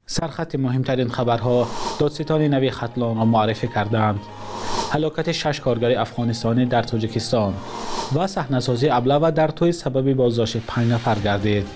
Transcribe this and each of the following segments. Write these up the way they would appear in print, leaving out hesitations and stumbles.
سرخط مهمترین خبرها دادستان نوی ختلان را معرفی کردند. هلاکت 6 کارگر افغانستانی در تاجیکستان و صحنه‌سازی ابله در توی سبب بازداشت 5 نفر گردید.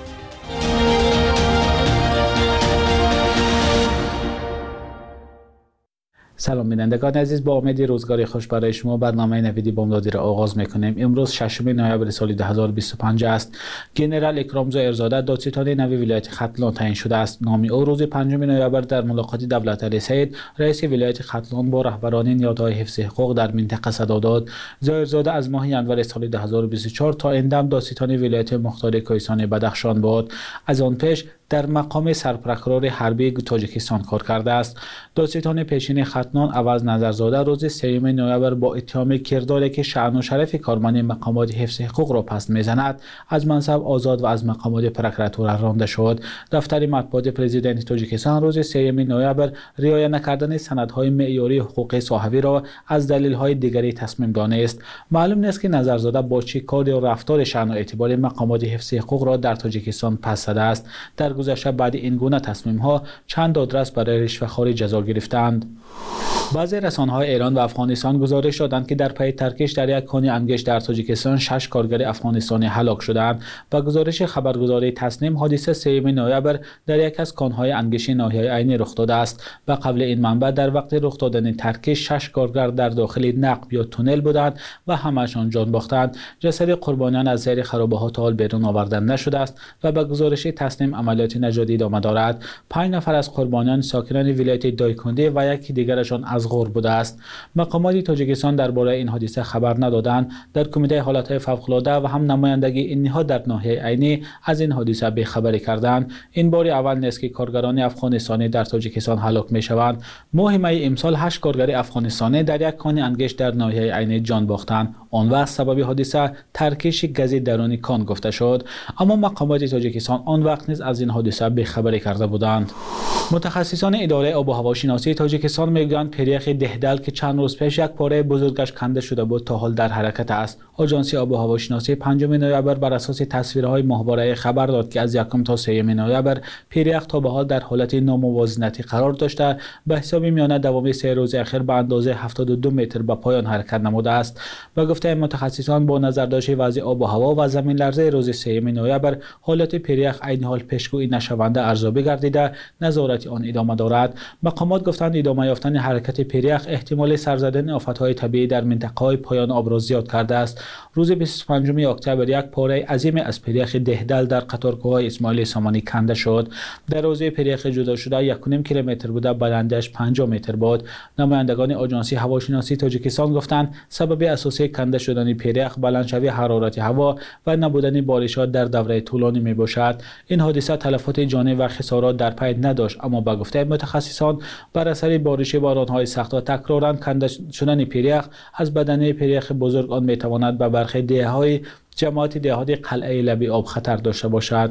سلام بینندگان عزیز، با امید روزگاری خوش برای شما برنامه نویدی بامدادی را آغاز میکنیم. امروز 6 نوامبر سال 2025 است. جنرال اکرامزا ارزاده دادستان نوی ولایت ختلان تعیین شده است. نام او روز 5 نوامبر در ملاقات دولتعلی سید رئیس ولایت ختلان با رهبران نهادهای حفظ حقوق در منطقه صدا داد. ارزاده از ماه ینور سال 2024 تا اندم دادستان ولایت مختار کوهستان بدخشان بود. از آن پیش در مقام سرپرکرور حربی تاجیکستان کار کرده است. دادستان پیشین ختلان عوض نظرزاده روز 3 نوامبر با اتهام کرداری که شأن و شرف کارمند مقامات حفظ حقوق را پس میزند از منصب آزاد و از مقامات پرکراتور رانده شد. دفتر مطبوعات پرزیدنت تاجیکستان روز 3 نوامبر رعایت نکردن سندهای معیاری حقوق صحفی را از دلیل‌های دیگری تصمیم دانست. معلوم نیست که نظرزاده با چه کار و رفتار شأن و اعتبار مقامات حفظ حقوق را در تاجیکستان پس زده است. در گذشته بعد این گونه تصمیم ها چند دادرس برای رشوه‌خواری جزا گرفتند. بعضی رسانه‌های ایران و افغانستان گزارش دادند که در پی ترکش در یک کان انگشت در تاجیکستان 6 کارگر افغانستانی هلاک شدند. با گزارش خبرگزاری تسنیم حادثه 3 نوامبر در یک از کان‌های انگشت ناحیه عینی رخ داده است. و قبل این منبع در وقت رخ دادن ترکش 6 کارگر در داخل نقب یا تونل بودند و همه‌شان جان باختند. جسد قربانیان از زیر خرابه‌ها تا حال بیرون آورده نشده است و با گزارش تسنیم عملیات نجاتی ادامه دارد. 5 نفر از قربانیان ساکنان ولایت دایکنده و یکی دیگرشان از غور بوده است. مقامات تاجیکستان درباره این حادثه خبر ندادند. در کمیته حالات فوق‌العاده و هم نمایندگی این نهاد در ناحیه عینی از این حادثه بی‌خبری کردند. این بار اول نیست که کارگران افغانستانی در تاجیکستان هلاک می‌شوند. ماه می امسال 8 کارگر افغانستانی در یک کان انگشت در ناحیه عینی جان باختند. آن وقت سبب حادثه ترکش گاز درون کان گفته شد، اما مقامات تاجیکستان آن وقت نیز از این حادثه بی‌خبری کرده بودند. متخصصان اداره آب و هواشناسی تاجیکستان میگویند پیریخ دهدل که چند روز پیش یک پاره بزرگش کنده شده بود تا حال در حرکت است. آژانس آب و هواشناسی 5 نوامبر بر اساس تصویرهای ماهواره خبر داد که از 1 تا 3 نوامبر پیریخ تا به حال در حالت ناموازنتی قرار داشته به حساب میانه دوام 3 روز اخیر به اندازه 72 متر به پایان حرکت نموده است. و گفته متخصصان با نظرداشت وضع آب و هوا و زمین لرزه روز 3 نوامبر حالت پیریخ عین حال پیشگویی نشونده ارزیابی گردیده نظارت آن ادامه دارد. مقامات گفتند ادامه یافتن حرکت پیریخ احتمال سر زدن آفت‌های طبیعی در منطقه‌های پایان آب را زیاد کرده است. روز 25 اکتبر یک پاره عظیم از پیریخ دهدل در قطارگاه اسماعیل سامانی کنده شد. در روزه پیریخ جدا شده 1.5 کیلومتر بوده، بلندیش 50 متر بود. نمایندگان آژانس هواشناسی تاجیکستان گفتند سبب اساسی کنده شدن پیریخ بلندشوی حرارت هوا و نبودن بارشات در دوره طولانی می باشد. این حادثه تلفات جانی و خسارات در پی نداشت، اما با گفته متخصصان بر اثر بارش باران‌های سخت و تکرارا کنده شدن پیریخ از بدنه پیریخ بزرگ آن می تواند به برخی دهه‌های جماعت دهات قلعه لبی آب خطر داشته باشد.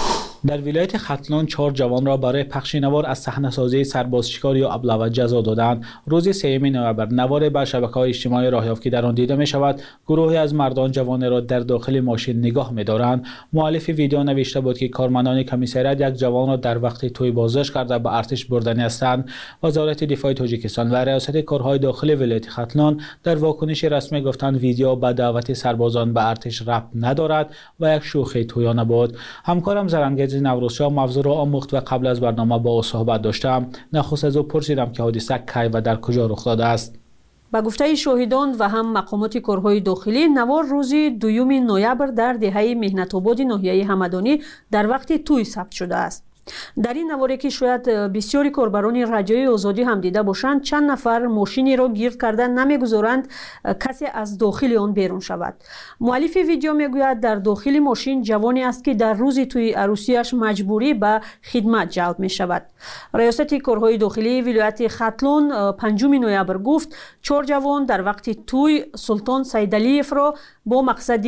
در ولایت ختلان 4 جوان را برای پخش نوار از صحنه‌سازی سربازشکار یا ابله جزا دادند. روز 3 نوامبر نوار بر شبکه‌های اجتماعی راه یافت که در آن دیده می‌شود گروهی از مردان جوان را در داخل ماشین نگاه می‌دارند. مؤلف ویدیو نوشته بود که کارمندان کمیسریات یک جوان را در وقت توی بازداشت کرده به ارتش بردنی هستند. وزارت دفاع تاجیکستان و ریاست کارهای داخلی ولایت ختلان در واکنش رسمی گفتند ویدیو به دعوت سربازان به ارتش ربط ندارد و یک شوخی تویانه بود. همکارم زرنگیز نوروزشاه موضوع را آموخت و قبل از برنامه با او صحبت داشتم. نخست از او پرسیدم که حادثه کی و در کجا رخ داده است. با گفته شاهدان و هم مقامات کارهای داخلی نوار روز 2 نوامبر در دهه مهنت‌آباد ناحیه همدانی در وقت توی ثبت شده است. در این نواری که شاید بسیاری کاربران رجای آزادی هم دیده باشند، چند نفر ماشینی را گرد کرده نمیگذارند کسی از داخل آن بیرون شود. مؤلف ویدیو میگوید در داخل ماشین جوانی است که در روز توی عروسیش مجبوری به خدمت جلب می شود. ریاست کارهای داخلی ولایت ختلان 5 نوامبر گفت 4 جوان در وقت توی سلطان سیدعلیف را با مقصد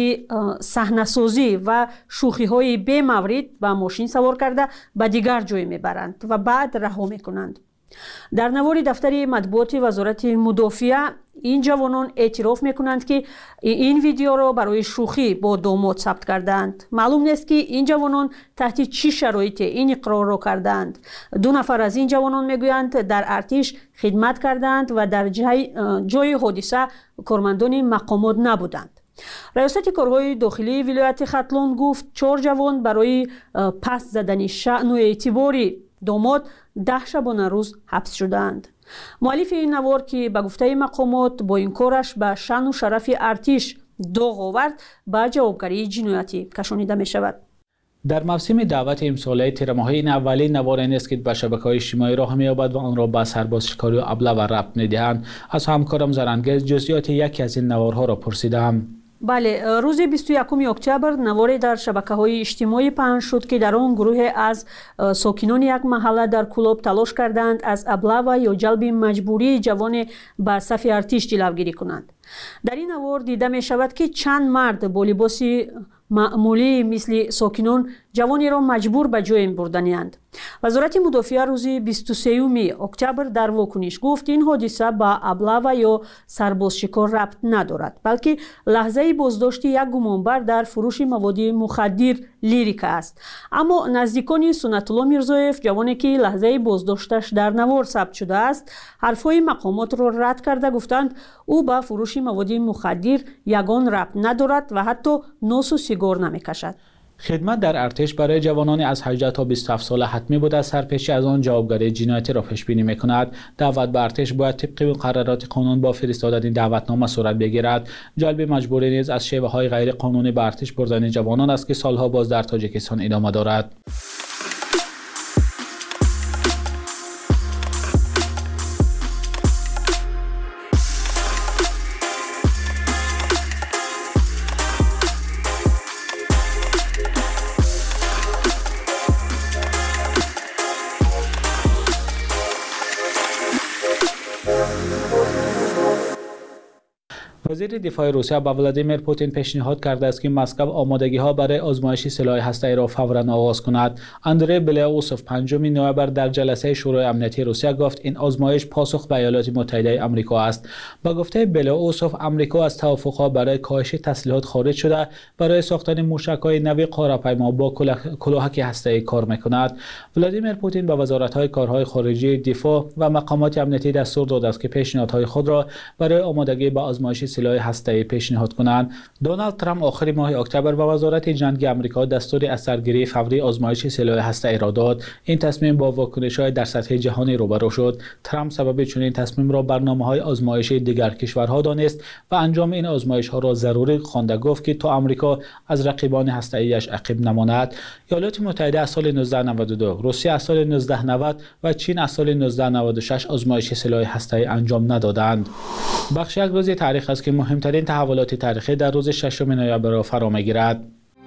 صحنه‌سازی و شوخی‌های بی مورد به ماشین سوار کرده به دیگر جای میبرند و بعد رها میکنند. در نوار دفتر مطبوعات وزارت مدافعه این جوانان اعتراف میکنند که این ویدیو را برای شوخی با داماد ثبت کردند. معلوم نیست که این جوانان تحت چه شرایطی این اقرار را کردند. 2 نفر از این جوانان میگویند در ارتش خدمت کردند و در جای حادثه کارمندان مقامات نبودند. ریاست کارهای داخلی ولایت ختلان گفت 4 جوان برای پس زدن شأن و اعتبار داماد 10 شبانه روز حبس شدند. مؤلف این نوار که به گفته مقامات با این کارش به شأن و شرف ارتش داغ آورد به جوابگری جنایتی کشانیده می شود. در موسم دعوت امساله تیرماهای این اولین نوار این است که به شبکه‌های اجتماعی راه می‌یابد و آن را به سرباز شکاری و ابله و ربط می‌دهند. از همکارم زرنگز جزئیات یکی از این نوارها را پرسیدم. بله، روز 21 اکتبر نواری در شبکه‌های اجتماعی پخش شد که در آن گروه از ساکنان یک محله در کلوب تلاش کردند از ابله و یا جلب مجبوری جوان به صف ارتش جلوگیری کنند. در این نوار دیده می شود که چند مرد با لباس معمولی مثل ساکنان جوانی را مجبور به جای بردنی‌اند. وزارت مدافعه روز 23 اکتبر در واکنش گفت این حادثه به ابله و یا سرباز شکار ربط ندارد، بلکه لحظه بازداشت یک گمانبر در فروش مواد مخدر لیریک است. اما نزدیکان سنت الله میرزایف، جوانی که لحظه بازداشتش در نوار ثبت شده است، حرفهای مقامات را رد کرده گفتند او به فروش مواد مخدر یگان ربط ندارد و حتی نوس و سیگار نمیکشد. خدمت در ارتش برای جوانان از 18 تا 27 سال حتمی بود. از سرپیچی از آن جوابگری جنایتی را پیش بینی می‌کند. دعوت به ارتش باید طبق مقررات قانون با فرستادن دعوتنامه صورت بگیرد. جلب مجبوری نیز از شیوه‌های غیر قانونی به ارتش بردن جوانان است که سالها باز در تاجیکستان ادامه دارد. وزیر دفاع روسیه به ولادیمیر پوتین پیشنهاد کرده است که مسکو آمادگی‌ها برای آزمایش سلاح هسته‌ای را فوراً آغاز کند. اندری بلیاوسوف 5 نوامبر در جلسه شورای امنیتی روسیه گفت این آزمایش پاسخ به ایالات متحده آمریکا است. با گفته بلیاوسوف، آمریکا از توافق‌ها برای کاهش تسلیحات خارج شده برای ساختن موشک‌های نوی قاره‌پیما با کلاهک هسته‌ای کار می‌کند. ولادیمیر پوتین به وزارت‌های کارهای خارجی، دفاع و مقامات امنیتی دستور داده است که پیشنهادهای خود را برای آمادگی به آزمایش سلاح هسته‌ای پیشنهاد کنند. دونالد ترامپ آخر ماه اکتبر به وزارت جنگ آمریکا دستور از سرگیری فوری آزمایش سلاح هسته‌ای را داد. این تصمیم با واکنش‌های در سطح جهانی روبرو شد. ترامپ سبب چنین تصمیم را برنامه‌های آزمایشی دیگر کشورها دانست و انجام این آزمایش‌ها را ضروری خوانده گفت که تا آمریکا از رقیبان هسته‌ایش عقب نماند. ایالات متحده از سال 1992، روسیه از سال 1990 و چین از سال 1996 آزمایش سلاح هسته‌ای انجام ندادند. بخش یک روز تاریخ است که مهمترین تحولات تاریخی در روز 6 نوامبر را فرا می‌گیرد.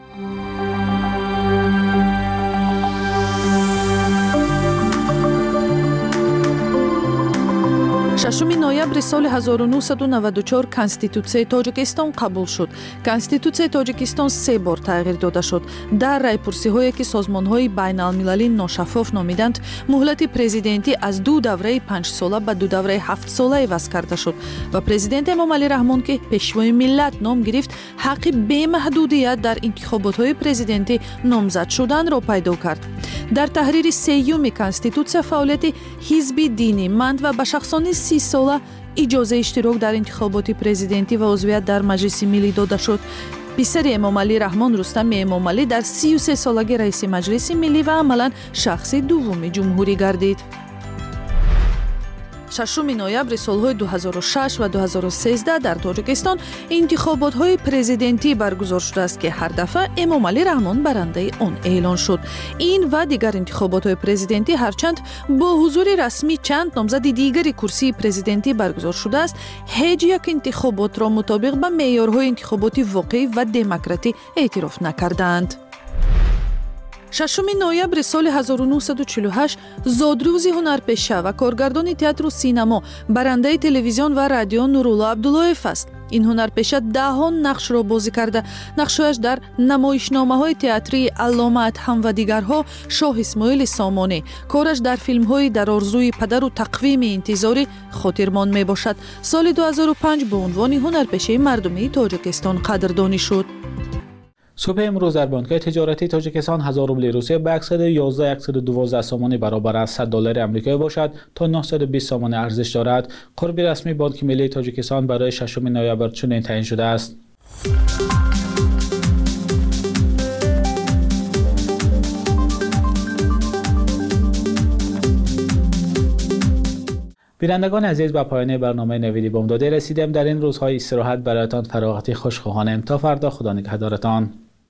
6 ноябри соли 1994 Конституцияи Тоҷикистон қабул шуд. Конституцияи Тоҷикистон 3 бор тағйир дода шуд. Дар райпурсиҳое ки созмонҳои байналмилалӣ ношаффоф номиданд, муҳлати президентӣ аз 2 давраи 5 сола ба 2 давраи 7 сола иваз карда шуд ва президент Эмомалӣ Раҳмон ки пешвои миллат ном гирифт, ҳаққи бемаҳдудият дар интихоботҳои президентӣ номзад шуданро пайдо кард. дар таҳрири 3-юми Конституция фаъолияти ҳизби динӣ, манд ва ба шахсони 30 сола иҷозаи иштирок дар интихоботи президентӣ ва узвият дар Маҷлиси миллӣ дода шуд. писари Эмомалӣ Раҳмон, Рустами Эмомалӣ, дар 33 солагӣ раиси Маҷлиси миллӣ ва амалан шахси дуввуми ҷумҳурӣ гардид. 6 ноябри солҳои 2006 ва 2013 дар Тоҷикистон интихоботҳои президентӣ баргузор шудааст ки ҳар дафъа Эмомалӣ Раҳмон барандаи он эълон шуд. Ин ва дигар интихоботҳои президентӣ ҳарчанд бо ҳузури расмӣ чанд номзади дигари курсии президентӣ баргузор шудааст, ҳеҷ як интихоботро мутобиқ ба меъёрҳои интихоботи воқеӣ ва демократӣ эътироф накардаанд. 6 ноябр соли 1948 зодрузи ҳунарпеша ва коргардони театру синемо, барандаи телевизион ва радио Нурулло Абдуллоев аст. ин ҳунарпеша даҳон нақшро бозӣ карда, нақшҳояш дар намоишномаҳои театрии Аллома Адҳам ва дигарҳо, Шоҳ Исмоили Сомонӣ, кораш дар филмҳои Дар орзуи падару Тақвими интизорӣ хотирмон мебошад. соли 2005 бо унвони ҳунарпешаи мардумии Тоҷикистон қадрдонӣ шуд. صبح امروز در بانک‌های تجارتی تاجیکستان 1000 روبل روسیه به 111 سامانی برابر از $100 آمریکایی باشد تا 920 سامانی ارزش دارد. قرب رسمی بانک ملی تاجیکستان برای 6 نوامبر چنین تعیین شده است. بینندگان عزیز، به پایان برنامه نویدی بامدادی رسیدیم. در این روزهای استراحت برایتان فراغتی خوش خواهانیم. تا فردا، خدا نگهدارتان.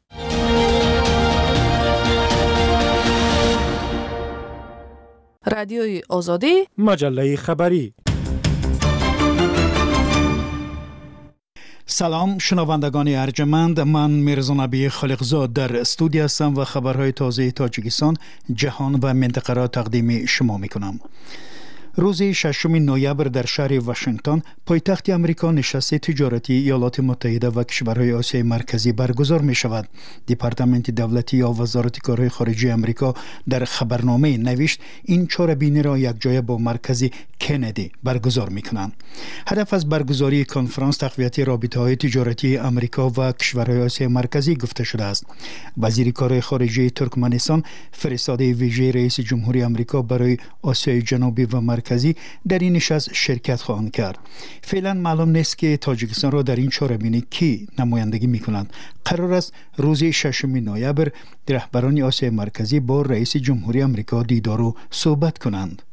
رادیوی آزادی، مجله خبری. سلام شنوندگان ارجمند، من میرزا نبی خالقزاد در استودیو هستم و خبرهای تازه تاجیکستان، جهان و منطقه را تقدیم شما میکنم. روز 6 نوامبر در شهر واشنگتن، پایتخت آمریکا، نشست تجارتی ایالات متحده و کشورهای آسیای مرکزی برگزار می شود. دپارتمنت دولتی یا وزارت کارهای خارجی آمریکا در خبرنامه نوشت این چهاربینی را یک جای با مرکز کندی برگزار می کنند. هدف از برگزاری کنفرانس تقویت رابطه‌های تجارتی آمریکا و کشورهای آسیای مرکزی گفته شده است. وزیر کارهای خارجی ترکمنستان فرستاده ویژه رئیس جمهوری آمریکا برای آسیای جنوبی و مرکزی در این نشست شرکت خواهند کرد. فعلا معلوم نیست که تاجیکستان را در این چهاربینی کی نمایندگی می‌کنند. قرار است روز 6 نوامبر رهبران آسیای مرکزی با رئیس جمهوری آمریکا دیدار و صحبت کنند.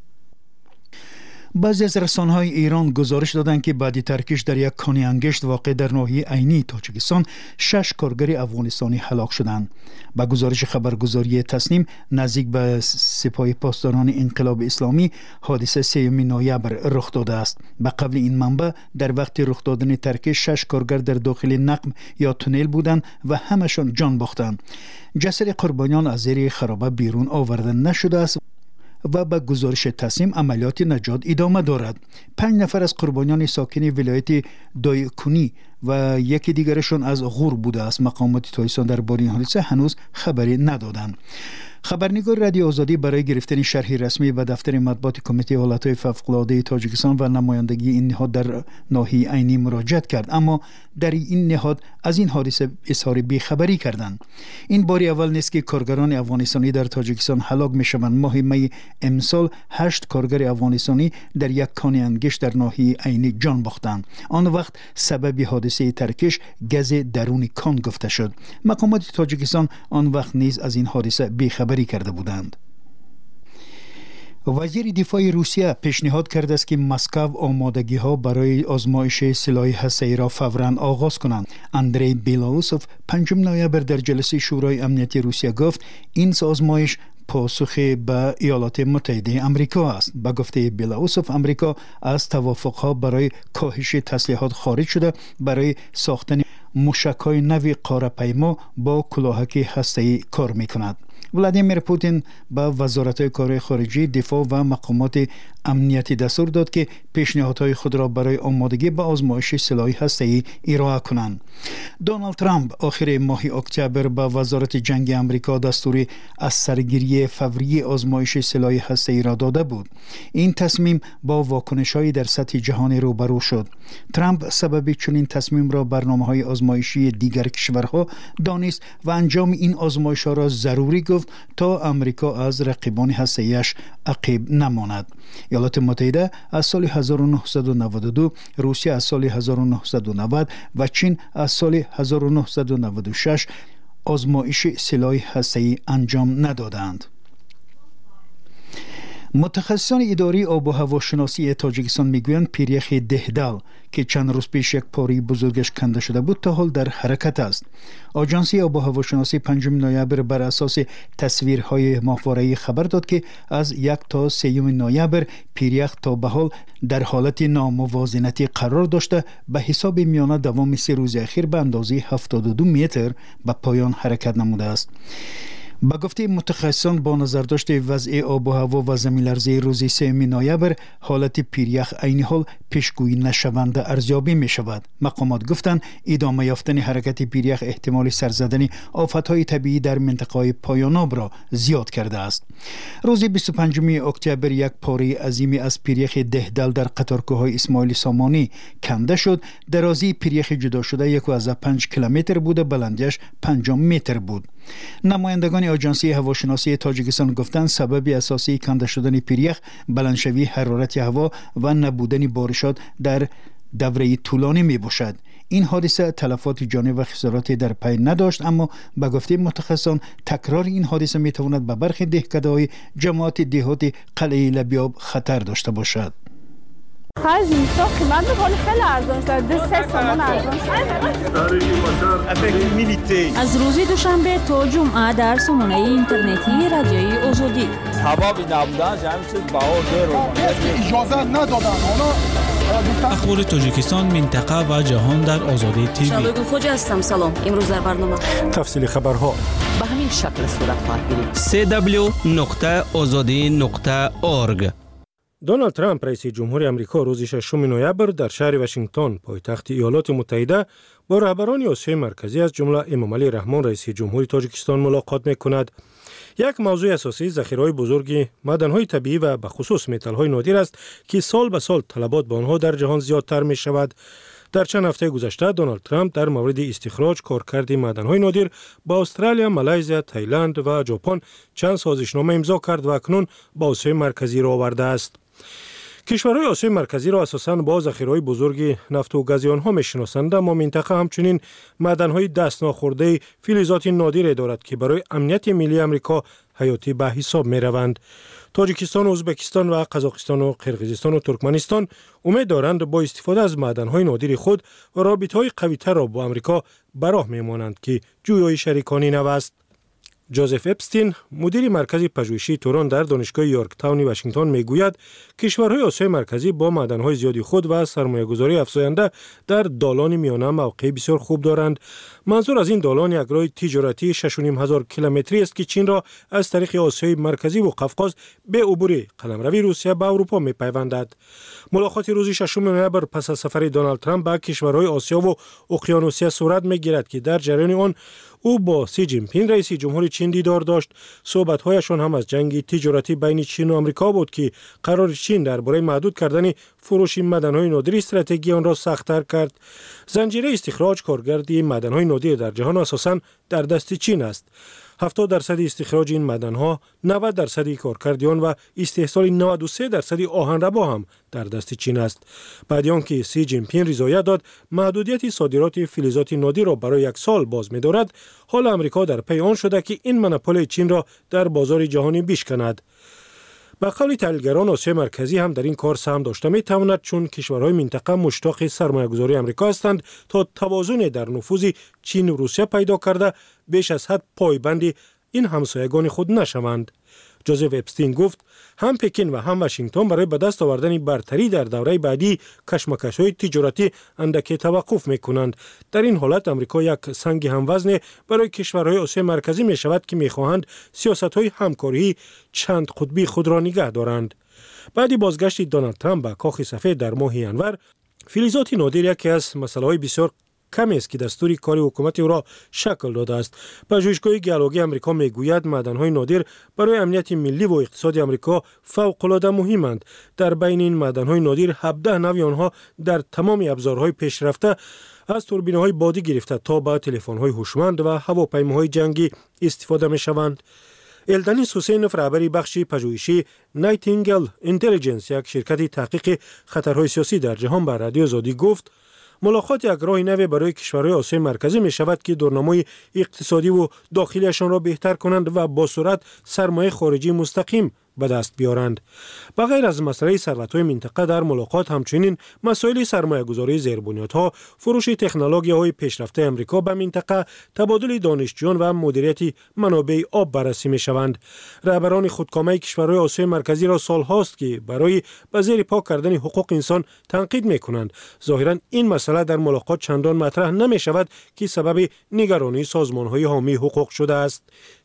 بعضی از رسانه‌های ایران گزارش دادند که بعد ترکش در یک کانه انگشت واقع در ناحیه عینی تاجیکستان 6 کارگر افغانستانی هلاک شدند. با گزارش خبرگزاری تسنیم، نزدیک به سپاه پاسداران انقلاب اسلامی حادثه 3 نوامبر رخ داده است. به قول این منبع، در وقت رخ دادن ترکش 6 کارگر در داخل نقم یا تونل بودند و همشان جان باختند. جسد قربانیان از زیر خرابه بیرون آورده نشده است و به گزارش تصمیم عملیات نجات ادامه دارد. 5 نفر از قربانیان ساکن ولایت دایکنی و یکی دیگرشان از غور بوده است. مقامات تاجیکستان درباره این حادثه هنوز خبری ندادند. خبرنگار رادیو آزادی برای گرفتن شرح رسمی به دفتر مطبوعات کمیته حالتهای فوق‌العاده تاجیکستان و نمایندگی این نهاد در ناحیه عینی مراجعت کرد، اما در این نهاد از این حادثه اظهار بیخبری کردند. این بار اول نیست که کارگران افغانستانی در تاجیکستان هلاک میشوند. ماه می امسال 8 کارگر افغانستانی در یک کانه انگشت در ناحیه عینی جان باختند. آن وقت سبب حادثه ترکش گز درون کان گفته شد. مقامات تاجیکستان آن وقت نیز از این حادثه بیخبری کرده بودند. وزیر دفاع روسیه پیشنهاد کرده است که مسکو آمادگی ها برای آزمایش سلاح هسته‌ای را فوراً آغاز کنند. اندری بیلاوسوف 5 نوامبر در جلسه شورای امنیتی روسیه گفت این آزمایش پاسخ به ایالات متحده آمریکا است. به گفته بیلاوسوف، آمریکا از توافق‌ها برای کاهش تسلیحات خارج شده برای ساختن موشک‌های نوی قاره‌پیما با کلاهک هسته‌ای کار می‌کند. ولادیمیر پوتین به وزارت‌های کار خارجی، دفاع و مقامات امنیتی دستور داد که پیشنهادهای خود را برای آمادگی به آزمایش سلاح هسته‌ای ارائه کنند. دونالد ترامپ آخر ماه اکتبر به وزارت جنگ آمریکا دستور از سرگیری فوری آزمایش سلاح هسته‌ای را داده بود. این تصمیم با واکنش‌های در سطح جهان روبرو شد. ترامپ سبب چنین تصمیم را برنامه‌های آزمایشی دیگر کشورها دانست و انجام این آزمایش‌ها را ضروری گفت تا آمریکا از رقیبان هسته‌ایش عقب نماند. ایالات متحده از سال 1992، روسیه از سال 1990 و چین از سال 1996 آزمایش سلاح هسته‌ای انجام ندادند. متخصصان اداری آب و هواشناسی تاجیکستان میگویند پیریخ دهدل که چند روز پیش یک پاره بزرگش کنده شده بود تا حال در حرکت است. آژانسی آب و هواشناسی 5 نوامبر بر اساس تصویرهای ماهواره‌ای خبر داد که از 1 تا 3 نوامبر پیریخ تا به حال در حالت ناموازنتی قرار داشته به حساب میانه دوام 3 روز اخیر به اندازه 72 متر به پایان حرکت نموده است. با گفته متخصصان با نظر داشته وضع آب و هوا و زمین‌لرزه روز 3 نوامبر حالت پیریخ عین حال پیشگویی نشونده ارزیابی می شود. مقامات گفتند ادامه یافتن حرکت پیریخ احتمال سرزدن آفت‌های طبیعی در منطقه‌های پایان آب را زیاد کرده است. روز 25 اکتبر یک پاره عظیمی از پیریخ دهدل در قطارکوه‌های اسماعیل سامانی کنده شد. درازی پیریخ جدا شده 1.5 کیلومتر بود و بلندیش 5 متر بود. نمایندگان آژانسی هواشناسی تاجیکستان گفتند سبب اساسی کنده شدن پیریخ بلندشوی حرارت هوا و نبودن بارشات در دوره طولانی می باشد. این حادثه تلفات جانی و خسارات در پی نداشت، اما به گفته متخصصان تکرار این حادثه می تواند به برخی دهکده‌های جماعت دهات قلعه لبیاب خطر داشته باشد. خرج اینستا قیمت بکنه خیلی ارزان شده، 3 تومان ارزان شده. از روز دوشنبه تا جمعه در سامانه اینترنتی رادیوی آزادی حبابی نبودن همین چیز بهار اجازه ندادن. اخبار تاجیکستان، منطقه و جهان در آزادی تیوی. شلوگل خوجا هستم. سلام. امروز در برنامه تفصیل خبرها به همین شکل صورت خواهد گرفت. www.azadi.org. دونالد ترامپ رئیس جمهور آمریکا روز 6 نوامبر در شهر واشنگتن پایتخت ایالات متحده با رهبران آسیای مرکزی از جمله امام علی رحمان رئیس جمهوری تاجیکستان ملاقات می‌کند. یک موضوع اساسی ذخیره‌های بزرگ معدن‌های طبیعی و به خصوص متال‌های نادر است که سال به سال طلبات به آنها در جهان زیادتر می‌شود. در چند هفته گذشته دونالد ترامپ در مورد استخراج کارکرد معدن‌های نادر با استرالیا، مالزی، تایلند و ژاپن چند سازشنامه امضا کرد و اکنون با آسیای مرکزی را آورده است. کشورهای آسیای مرکزی را اساساً با ذخیره‌های بزرگ نفت و گاز آنها می‌شناسند، اما منطقه همچنین معدن‌های دست ناخورده فلزات نادر دارد که برای امنیت ملی آمریکا حیاتی به حساب می‌روند. تاجیکستان، ازبکستان و قزاقستان و قرقیزستان و ترکمنستان امید دارند با استفاده از معدن‌های نادر خود رابطه‌های قوی‌تر را با آمریکا به راه می‌مانند که جویای شریکانی نو است. جوزف اپستین، مدیر مرکز پژوهشی توران در دانشگاه یورک تاون واشنگتن میگوید کشورهای آسیای مرکزی با معدن‌های زیادی خود و سرمایه‌گذاری افزاینده در دالان میانه موقع بسیار خوب دارند. منظور از این دالان یک راه تجارتی 6,500 کیلومتری است که چین را از طریق آسیای مرکزی و قفقاز به عبور قلمروی روسیه به اروپا می‌پیوندد. ملاقات روز 6 نوامبر پس از سفر دونالد ترامپ به کشورهای آسیا و اقیانوسیه صورت می‌گیرد که در جریان آن او با سی جین پینگ رئیس جمهوری چین دیدار داشت. صحبت‌هایشان هم از جنگ تجارتی بین چین و آمریکا بود که قرار چین درباره محدود کردن فروش معدن‌های نادر استراتژی آن را سخت‌تر کرد. زنجیره استخراج کارگردی معدن‌های نادر در جهان اساساً در دست چین است. 70% استخراج این معدن‌ها، 90% کارکرد آن و استحصال 93% آهنربا هم در دست چین است. بعد از آنکه سی جین پینگ رضایت داد محدودیت صادرات فلزات نادر را برای 1 سال باز می‌دارد، حال آمریکا در پی آن شده که این مونوپول چین را در بازار جهانی بشکند. به قول تحلیلگران آسیای مرکزی هم در این کار سهم داشته می‌تواند، چون کشورهای منطقه مشتاق سرمایه‌گذاری آمریکا هستند تا توازن در نفوذ چین و روسیه پیدا کرده بیش از حد پایبند این همسایگان خود نشوند. جوزف اپستین گفت هم پکین و هم واشنگتن برای به دست آوردن برتری در دوره بعدی کشمکش‌های تجارتی اندکی توقف می‌کنند. در این حالت آمریکا یک سنگ هموزن برای کشورهای آسیای مرکزی می‌شود که می‌خواهند سیاست‌های همکاری چند قطبی خود را نگه دارند. بعد بازگشت دونالد ترامپ به کاخ سفید در ماه ینور، فلزات نادر یکی از مسائل بسیار کمی است که دستور کار حکومت او را شکل داده است. پژوهشگاه گیولوژی آمریکا میگوید معدن‌های نادر برای امنیت ملی و اقتصاد آمریکا فوق‌العاده مهمند. در بین این معدن‌های نادر 17 نوع آنها در تمام ابزارهای پیشرفته از توربین‌های بادی گرفته تا به تلفن‌های هوشمند و هواپیماهای جنگی استفاده می‌شوند. الدنیس حسینوف، رهبر بخش پژوهشی نایتینگل اینتلیجنس، یک شرکت تحقیق خطرهای سیاسی در جهان، به رادیو آزادی گفت ملاقات یک راه نو برای کشورهای آسیای مرکزی می شود که دورنمای اقتصادی و داخلیشان را بهتر کنند و با سرعت سرمایه خارجی مستقیم به دست بیارند. بغیر از مسئله ثروت‌های منطقه، در ملاقات همچنین مسائل سرمایه‌گذاری زیربنیادها، فروش تکنولوژی‌های پیشرفته آمریکا به منطقه، تبادل دانشجویان و مدیریت منابع آب بررسی می‌شوند. رهبران خودکامه کشورهای آسیای مرکزی را سال‌هاست که برای به زیر پا کردن حقوق انسان تنقید می‌کنند. ظاهراً این مسئله در ملاقات چندان مطرح نمی‌شود که سبب نگرانی سازمان‌های حامی حقوق شده است.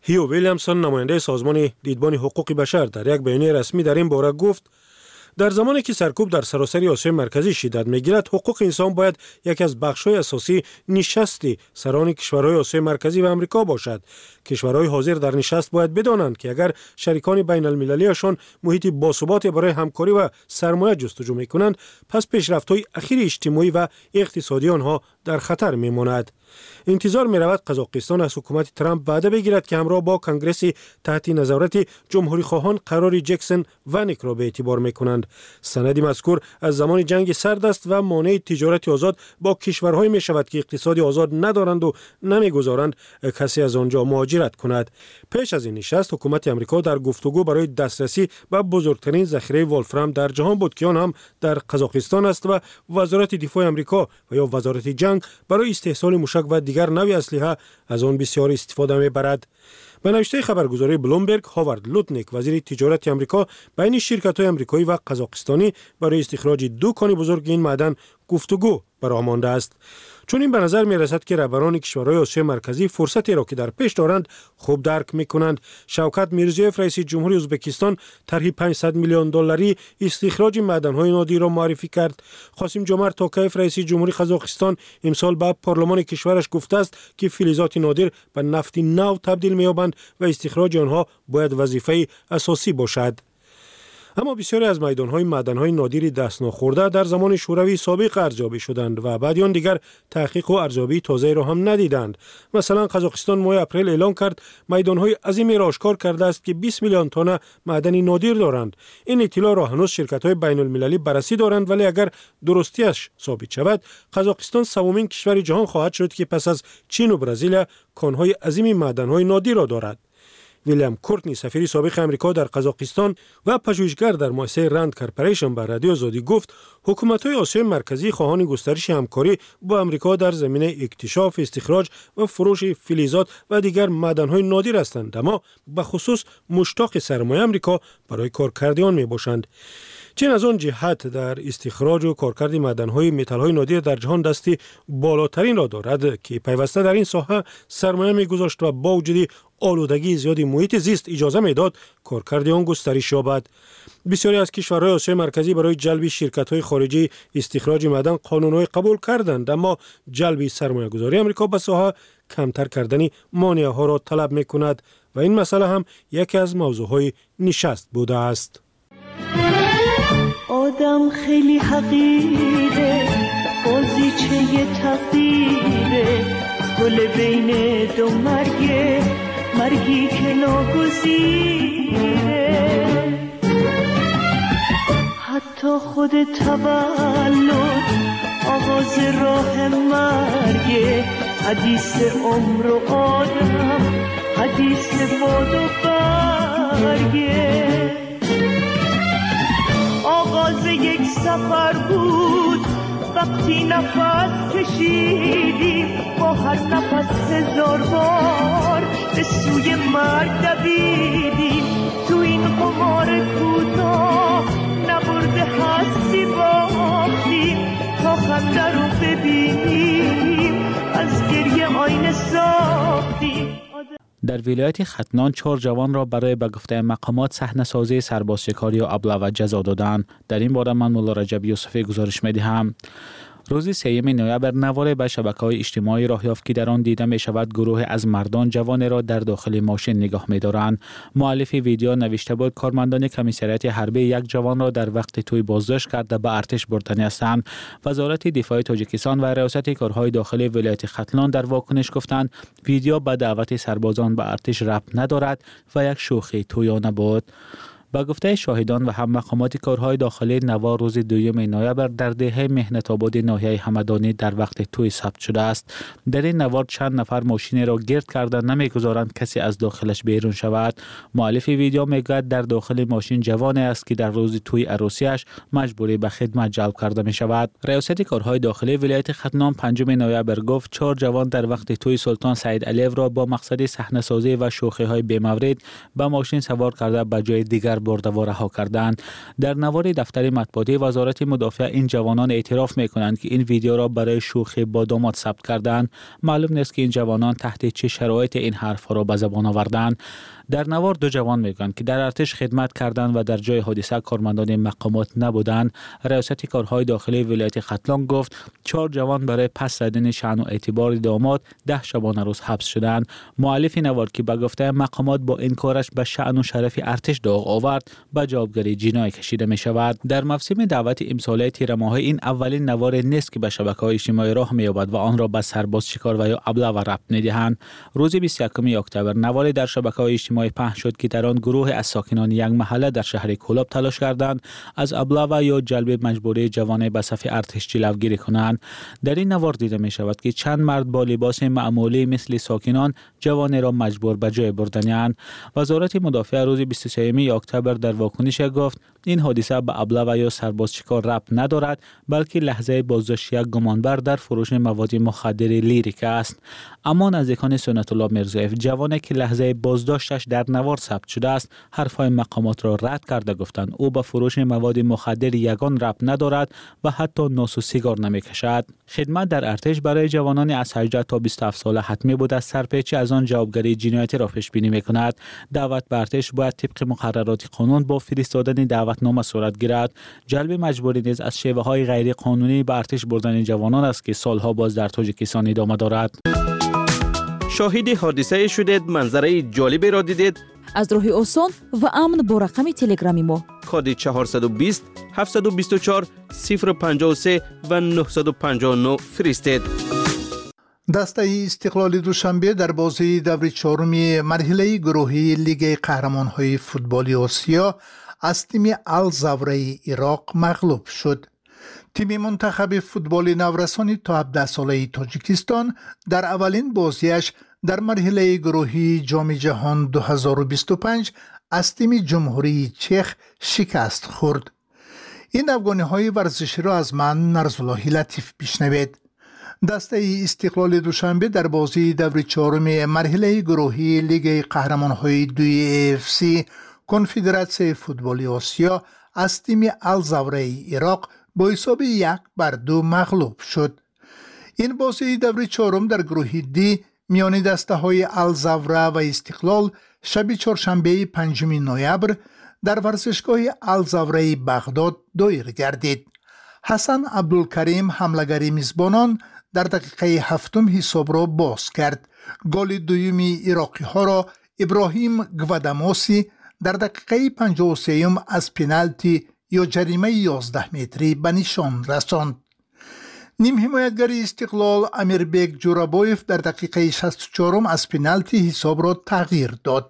هیو ویلیامسون نماینده سازمان دیدبان حقوق بشر در یک بیانیه رسمی در این باره گفت در زمانی که سرکوب در سراسر آسیای مرکزی شدت می‌گیرد، حقوق انسان باید یکی از بخش‌های اساسی نشست سران کشورهای آسیای مرکزی و آمریکا باشد. کشورهای حاضر در نشست باید بدانند که اگر شریکان بین المللیشان محیط باثبات برای همکاری و سرمایه جستجو می‌کنند، پس پیشرفت‌های اخیر اجتماعی و اقتصادی آنها در خطر می‌ماند. انتظار می‌رود قزاقستان از حکومت ترامپ وعده بگیرد که همراه با کنگره تحت نظارت جمهوری خواهان قرار جکسون و نیک را به اعتبار می‌کنند. سند مذکور از زمان جنگ سرد است و مانع تجارت آزاد با کشورهای می‌شود که اقتصاد آزاد ندارند و نمی‌گذارند کسی از آنجا مهاجرت کند. پیش از این نشست حکومت آمریکا در گفتگو برای دسترسی به بزرگترین ذخیره ولفرام در جهان بود که آن هم در قزاقستان است و وزارت دفاع آمریکا و یا وزارت جنگ برای استحصال موشک و دیگر نوع اسلحه از آن بسیار استفاده می‌برد. به نوشته خبرگزاری بلومبرگ، هاوارد لوتنیک وزیر تجارت آمریکا بین شرکت‌های آمریکایی و قزاقستانی برای استخراج 2 کان بزرگ این معدن گفتگو برآمده است. چون این به نظر می رسد که رهبران کشورهای آسیای مرکزی فرصتی را که در پیش دارند خوب درک می کنند. شوکت میرزیوف رئیس جمهوری ازبکستان طرح 500 میلیون دلاری استخراج معدن‌های نادر را معرفی کرد. قاسم جمعت توکایف رئیس جمهوری قزاقستان امسال به پارلمان کشورش گفته است که فلزات نادر به نفت نو تبدیل می‌یابند و استخراج آنها باید وظیفه اساسی باشد. اما بسیاری از میدان‌های معدن‌های نادر دست نخورده در زمان شوروی سابق ارزیابی شدند و بعد آن دیگر تحقیق و ارزیابی تازه را هم ندیدند. مثلا قزاقستان ماه اپریل اعلام کرد میدان‌های عظیمی را آشکار کرده است که 20 میلیون تن معدن نادر دارند. این اطلاع را هنوز شرکت‌های بین‌المللی بررسی دارند، ولی اگر درستیش ثابت شود قزاقستان سومین کشور جهان خواهد شد که پس از چین و برزیل کان‌های عظیمی معدن‌های نادر را دارد. ویلیام کورتنی سفیر سابق آمریکا در قزاقستان و پژوهشگر در مؤسسه راند کارپوریشن به رادیو آزادی گفت حکومت‌های آسیای مرکزی خواهان گسترش همکاری با آمریکا در زمینه اکتشاف، استخراج و فروش فلزات و دیگر معدن‌های نادر هستند، اما به خصوص مشتاق سرمایه آمریکا برای کارکردیان می‌باشند. چین از آن جهت در استخراج و کارکرد معدن‌های متال‌های نادر در جهان دستی بالاترین را دارد که پیوسته در این ساحه سرمایه می‌گذاشت و با وجود آلودگی زیادی محیط زیست اجازه می‌داد کارکرد آن گسترش یابد. بسیاری از کشورهای آسیای مرکزی برای جلب شرکت‌های خارجی استخراج معدن قانون‌های قبول کردند، اما جلب سرمایه‌گذاری آمریکا به ساحه کمتر کردن مانع‌ها را طلب می‌کند و این مسئله هم یکی از موضوع‌های نشست بوده است. آدم خیلی حقیره، بازیچه تقدیره، گل بین دو مرگه، مرگی که ناگزیره. حتی خود تولد آغاز راه مرگه، حدیث عمر و آدم، حدیث باد و برگه. آغاز یک سفر بود وقتی نفس کشیدیم، با هر نفس 1000 بار به سوی مرگ دویدیم. تو این قمار کوتاه نبرده هستی باختیم، تا خنده رو ببینیم از گریه آینه ساختیم. در ولایت ختنان 4 جوان را برای به گفته مقامات صحنه‌سازی سربازشکاری و ابله جزا دادند. در این باره من مولا رجب یوسفی گزارش می‌دهم. روز 3 نوامبر نوار به شبکه‌های اجتماعی راه یافت که در آن دیده می‌شود گروه از مردان جوان را در داخل ماشین نگاه می‌دارند. مؤلف ویدیو نوشته بود کارمندان کمیسریات حربی یک جوان را در وقت توی بازداشت کرده به ارتش بردنی هستند. وزارت دفاع تاجیکستان و ریاست کارهای داخلی ولایت ختلان در واکنش گفتند ویدیو به دعوت سربازان به ارتش ربط ندارد و یک شوخی تویانه بود. با گفته شاهدان و هم مقامات کارهای داخلی نوار روز 2 نوامبر در دهه مهنت آباد ناحیه همدانی در وقت توی ثبت شده است. در این نوار چند نفر ماشین را گرد کرده نمیگذارند کسی از داخلش بیرون شود. مؤلف ویدیو میگوید در داخل ماشین جوانی است که در روز توی عروسیش مجبوری به خدمت جلب کرده می شود. ریاست کارهای داخلی ولایت ختنان 5 نوامبر گفت 4 جوان در وقت توی سلطان سعید علیو را با مقصد صحنه‌سازی و شوخی‌های بی‌مورد به ماشین سوار کرده به جای دیگر برده و رها کردند. در نوار دفتر مطبوعاتی وزارت مدافع این جوانان اعتراف میکنند که این ویدیو را برای شوخی با داماد ثبت کردند. معلوم نیست که این جوانان تحت چه شرایط این حرفها را به زبان آوردند. در نوار دو جوان میگویند که در ارتش خدمت کردند و در جای حادثه کارمندان مقامات نبودند. ریاست کارهای داخلی ولایت ختلان گفت 4 جوان برای پس زدن شأن و اعتبار داماد 10 شبانه روز حبس شدند. مؤلف نوار که به گفته مقامات با این کارش به شأن و شرف ارتش داغ آورد به جوابگری جنایی کشیده می شود. در موسم دعوت امساله تیر ماه این اولین نوار نیست که به شبکه‌های اجتماعی راه می‌یابد و آن را به سرباز شکار و یا ابله و ربط می‌دهند. روز 21 اکتبر نواری در شبکه‌های اجتماعی پخش شد که در آن گروه از ساکنان یک محله در شهر کولاب تلاش کردند از ابله و یا جلب مجبوری جوانان به صف ارتش جلوگیری کنند. در این نوار دیده می شود که چند مرد با لباس معمولی مثل ساکنان جوان را مجبور به جای بردند. وزارت مدافع روز 23 اکتبر در واکنش گفت این حادثه به ابله و یا سرباز شکار ربط ندارد بلکه لحظه بازداشت یک گمانبر در فروش مواد مخدر لیریک است. اما نزدیکان سنت الله میرزایف جوانی که لحظه بازداشتش در نوار ثبت شده است حرفهای مقامات را رد کرده گفتند او به فروش مواد مخدر یگان ربط ندارد و حتی نوس و سیگار نمیکشد. خدمت در ارتش برای جوانان از 18 تا 27 ساله حتمی بود. از سرپیچی از آن جوابگری جنایتی را پیش بینی میکند. دعوت به ارتش باید طبق مقررات قانون با فرستادن دعوتنامه صورت گیرد. جلب مجبوری نیز از شیوه‌های غیر قانونی به ارتش بردن جوانان است که سالها باز در تاجیکستان ادامه دارد. شاهد حادثه شدید، منظره جالبی را دیدید؟ از راه آسان و امن با رقم تلگرامی ما کد 420 724 053 و 959 فرستید. دسته استقلال دوشنبه در بازی دور چهارم مرحله گروهی لیگ قهرمان‌های فوتبال آسیا از تیم الزوره عراق مغلوب شد. تیم منتخب فوتبال نورسانی تا 17 ساله تاجیکستان در اولین بازیش در مرحله گروهی جام جهان 2025 از تیم جمهوری چخ شکست خورد. این افغانی‌های ورزشی را از من نرزالله لطیف بشنوید. دسته استقلال دوشنبه در بازی دور چهارم مرحله گروهی لیگ قهرمان‌های 2 AFC کنفدراسیون فوتبال آسیا از تیم الزوره عراق با حساب 1-2 مغلوب شد. این بازی دور چهارم در گروه دی میان دسته های الزوره و استقلال شب چهارشنبه 5 نوامبر در ورزشگاه الزوره بغداد دایر گردید. حسن عبدالکریم حمله‌گر میزبانان در دقیقه 7 حساب را باز کرد. گل دوم عراقی ها را ابراهیم گواداموسی در دقیقه 53 از پنالتی یا جریمه 11 متری به نشان رساند. نیم حمایتگر استقلال امیربک جورابویف در دقیقه 64 از پنالتی حساب را تغییر داد.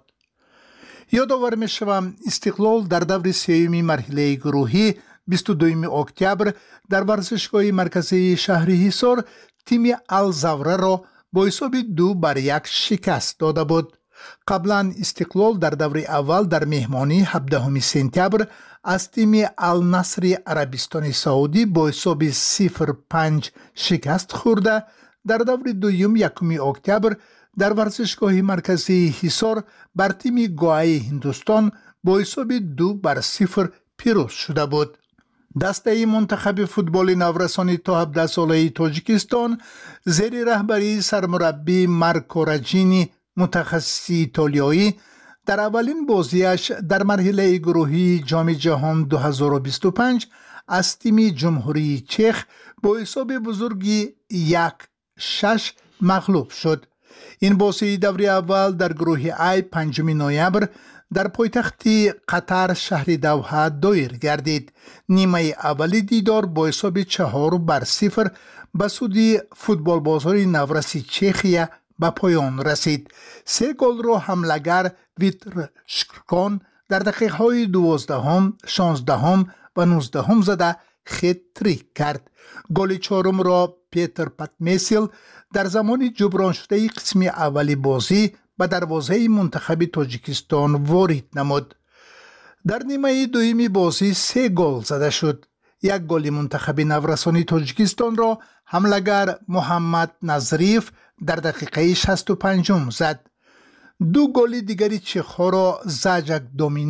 یادآور می‌شوم استقلال در دور سوم مرحله گروهی 22 اکتبر در ورزشگاه مرکزی شهر حصار تیم الزوره را با حساب 2-1 شکست داده بود. قبلا استقلال در دور اول در مهمانی 17 سپتامبر از تیم النصر عربستان سعودی با حساب 0-5 شکست خورده. در دور دوم 1 اکتبر در ورزشگاه مرکزی حصار بر تیم گوای هندوستان با حساب 2-0 پیروز شده بود. دسته منتخب فوتبال نورسانی تا 17 ساله تاجیکستان زیر رهبری سرمربی مارکو راجینی متخصص ایتالیایی در اولین بازیش در مرحله گروهی جام جهان 2025 از تیم جمهوری چخ با حساب بزرگی 1-6 مغلوب شد. این بازی دور اول در گروه ای 5 نوامبر در پایتخت قطر شهر دوحه دایر گردید. نیمه اولی دیدار با حساب 4-0 به سودی فوتبال بازار نورسی چخیه به پایان رسید. 3 گل را حمله‌گر ویتر شکرکان در دقیقه های 12 16 و 19 زده خط-تریک کرد. گل چهارم را پیتر پاتمیسیل در زمان جبران شده قسم اولی بازی به دروازه منتخب تاجیکستان وارد نمود. در نیمه دومی بازی 3 گل زده شد. 1 گل منتخب نورسانی تاجیکستان را حمله‌گر محمد نظریف در دقیقه 65 زد. 2 گل دیگری چخ‌ها را زاجک دومینیک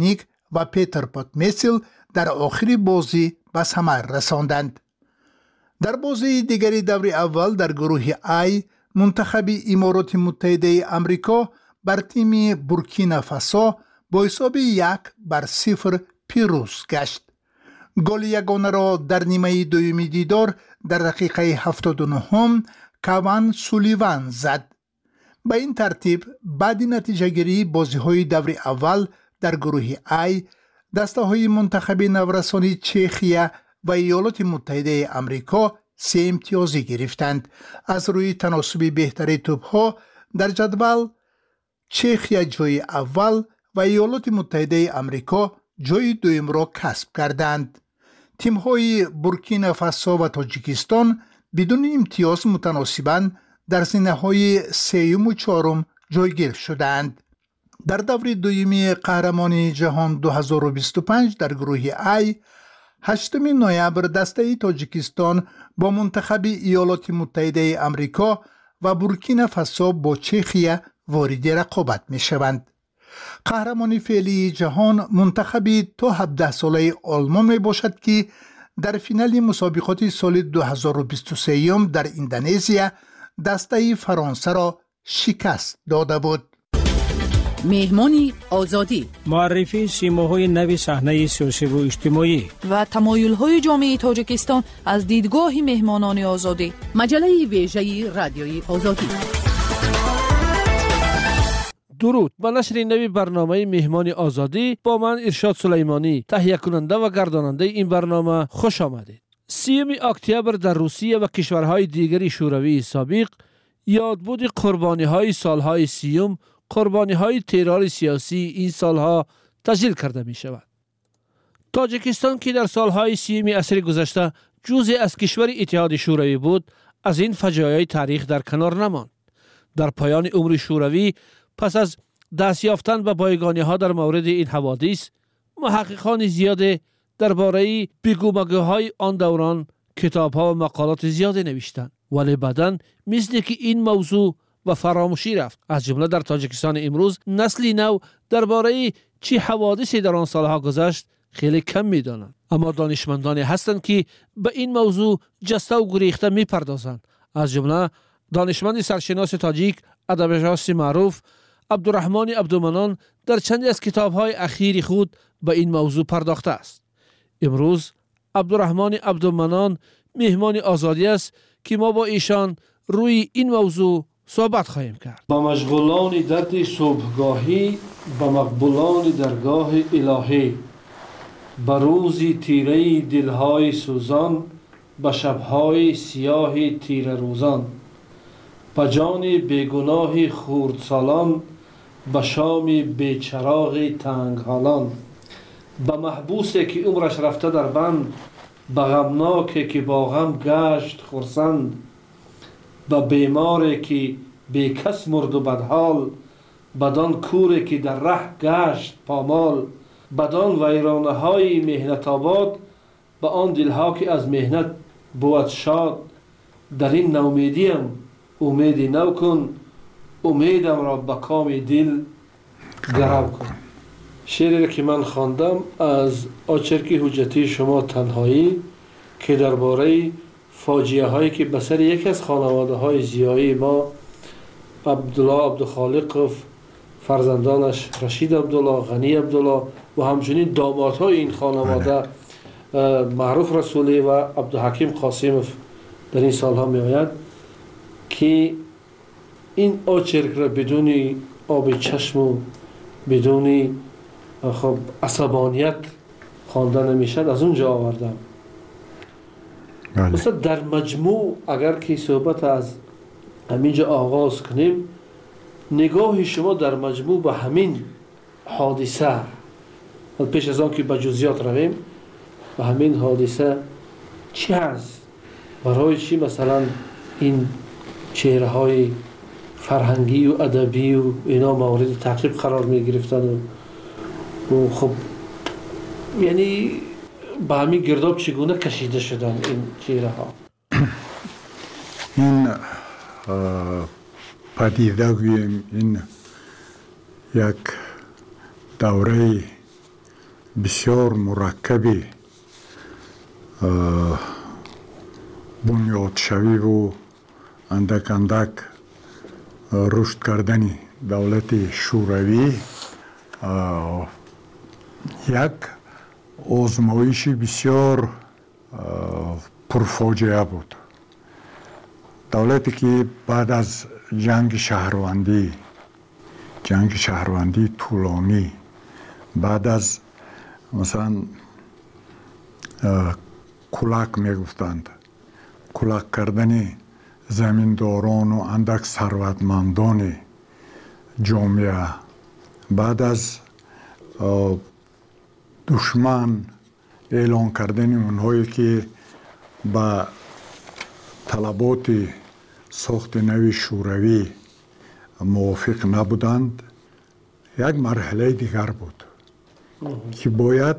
و پیتر پاتمیسل در آخر بازی به ثمر رساندند. در بازی دیگری دور اول در گروه آی منتخب امارات متحده آمریکا بر تیم بورکینافاسو با حساب 1-0 پیروز گشت. گل یگانه را در نیمه دوم دیدار در دقیقه 79 کوان سولیوان زد. به این ترتیب بعد نتیجه گیری بازی های دور اول در گروه آی دسته های منتخب نورسانی چخیه و ایالات متحده آمریکا 3 امتیازی گرفتند. از روی تناسب بهتر توپ ها در جدول چخیه جای اول و ایالات متحده آمریکا جای دوم را کسب کردند. تیم های بورکینافاسو و تاجیکستان بدون امتیاز متناسباً در زینه های 3 و 4 جایگیر شدند. در دور دوم قهرمانی جهان 2025 در گروه آی 8 نوامبر دسته تاجیکستان با منتخب ایالات متحده آمریکا و بورکینافاسو با چخیه وارد رقابت می شوند. قهرمانی فعلی جهان منتخب تا 17 ساله آلمان می باشد که در فینال مسابقات سال 2023 در اندونزیا دسته فرانسه را شکست داده بود. مهمانی آزادی، معرفی سیماهای نو صحنه سیاسی و اجتماعی و تمایل‌های جامعه تاجیکستان از دیدگاه مهمانان آزادی. مجله ویژه رادیوی آزادی. درود. با نشر نوی برنامه مهمان آزادی با من ارشاد سلیمانی، تهیه کننده و گرداننده این برنامه، خوش آمدید. 30 اکتبر در روسیه و کشورهای دیگری شوروی سابق یادبود قربانی‌های سالهای 30 قربانی‌های ترور سیاسی این سالها تسجیل کرده می شود. تاجیکستان که در سالهای 30 عصر گذشته جزء از کشور اتحاد شوروی بود، از این فجایع تاریخ در کنار نماند. در پایان عمر شوروی پس از دست یافتن به بایگانی‌ها در مورد این حوادث، محققان زیاد درباره بگومگوهای آن دوران کتاب‌ها و مقالات زیاد نوشتند، ولی بعداً مثل که این موضوع و فراموشی رفت. از جمله در تاجیکستان امروز نسلی نو درباره چه حوادثی در آن سالها گذشت خیلی کم می‌دانند، اما دانشمندانی هستند که به این موضوع جسته و گریخته می‌پردازند. از جمله دانشمند سرشناس تاجیک ادبیات معروف عبدالرحمن عبدالمنان در چندی از کتاب‌های اخیر خود به این موضوع پرداخته است. امروز عبدالرحمن عبدالمنان مهمان آزادی است که ما با ایشان روی این موضوع صحبت خواهیم کرد. با مشغولان درد صبحگاهی، با مقبولان درگاه الهی، با روزی تیره دلهای سوزان، با شبهای سیاه تیره روزان، با جان بیگناه خردسالان، با شام بیچراغ تنگ حالان، با محبوسی که عمرش رفته در بند، با غمناکی که با غم گشت خرسند، با بیماری که بی کس مرد و بدحال، بدان کوری که در ره گشت پامال، بدان ویرانه های مهنت آباد، با آن دلها که از مهنت بود شاد. در این نومیدیم امیدی نو کن، امیدم را به کام دل گرو کن. شعری که من خواندم از آچرکی حجتی شما تنهایی که درباره فاجعه هایی که به سر یکی از خانواده های زیایی ما، عبدالله عبدالخالق و فرزندانش رشید عبدالله، غنی عبدالله و همچنین دامادهای این خانواده معروف رسولی و عبدالحکیم قاسمов در این سالها می آید که این آچرک را بدون آب چشم و بدون عصبانیت خوانده نمیشد، از اونجا آوردم. مثلا در مجموع اگر که صحبت از همینجا آغاز کنیم، نگاه شما در مجموع به همین حادثه، پیش از آن که به جزئیات رویم، به همین حادثه چی هست؟ برای چی مثلا این چهره های فرهنگی و ادبی و اینا مورد تعقیب قرار می گرفتن و خب یعنی به همین گرداب چگونه کشیده شدن این چهره ها؟ این پدیده گوییم این یک دوره بسیار مرکبی بنیاد شوی و اندک اندک رشد کردن دولت شوروی یک آزمایش بسیار پرفاجعه بود. دولتی که بعد از جنگ شهروندی طولانی، بعد از مثلا کلک میگفتند، کلک کردن زمینداران و اندک ثروتمندان جامعه، بعد از دشمن اعلان کردن اونهایی که با طلبات ساخت نوی شوروی موافق نبودند، یک مرحله دیگر بود که باید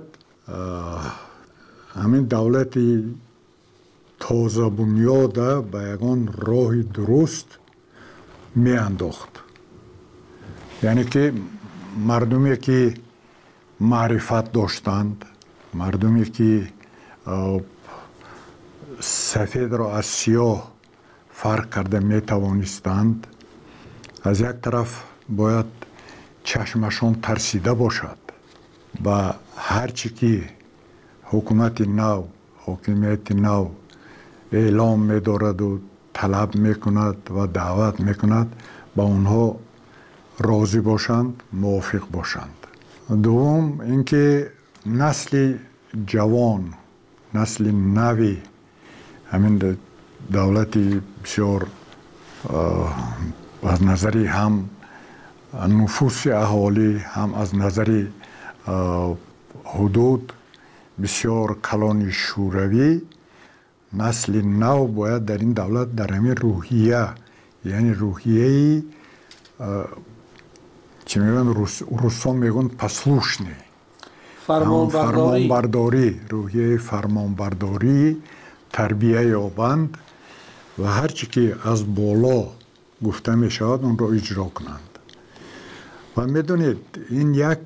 همین دولت تازه بنیاد به یگان راه درست می انداخت. یعنی که مردمی که معرفت داشتند، مردمی که سفید را از سیاه فرق کرده می توانستند، از یک طرف باید چشمشان ترسیده باشد و هرچی که حکومت نو، حاکمیت نو اعلام می دارد و طلب می کند و دعوت می کند با اونها راضی باشند، موافق باشند. دوم اینکه نسل جوان، نسل نوی همین دولت بسیار از نظر هم نفوس اهالی، هم از نظر حدود بسیار کلان شوروی، نسل نو باید در این دولت در همین روحیه، یعنی روحیه چی میگن روسا میگن پسلوشنی، فرمانبرداری، روحیه فرمانبرداری تربیه یابند و هرچی که از بالا گفته می شود اون را اجرا کنند. و میدونید این یک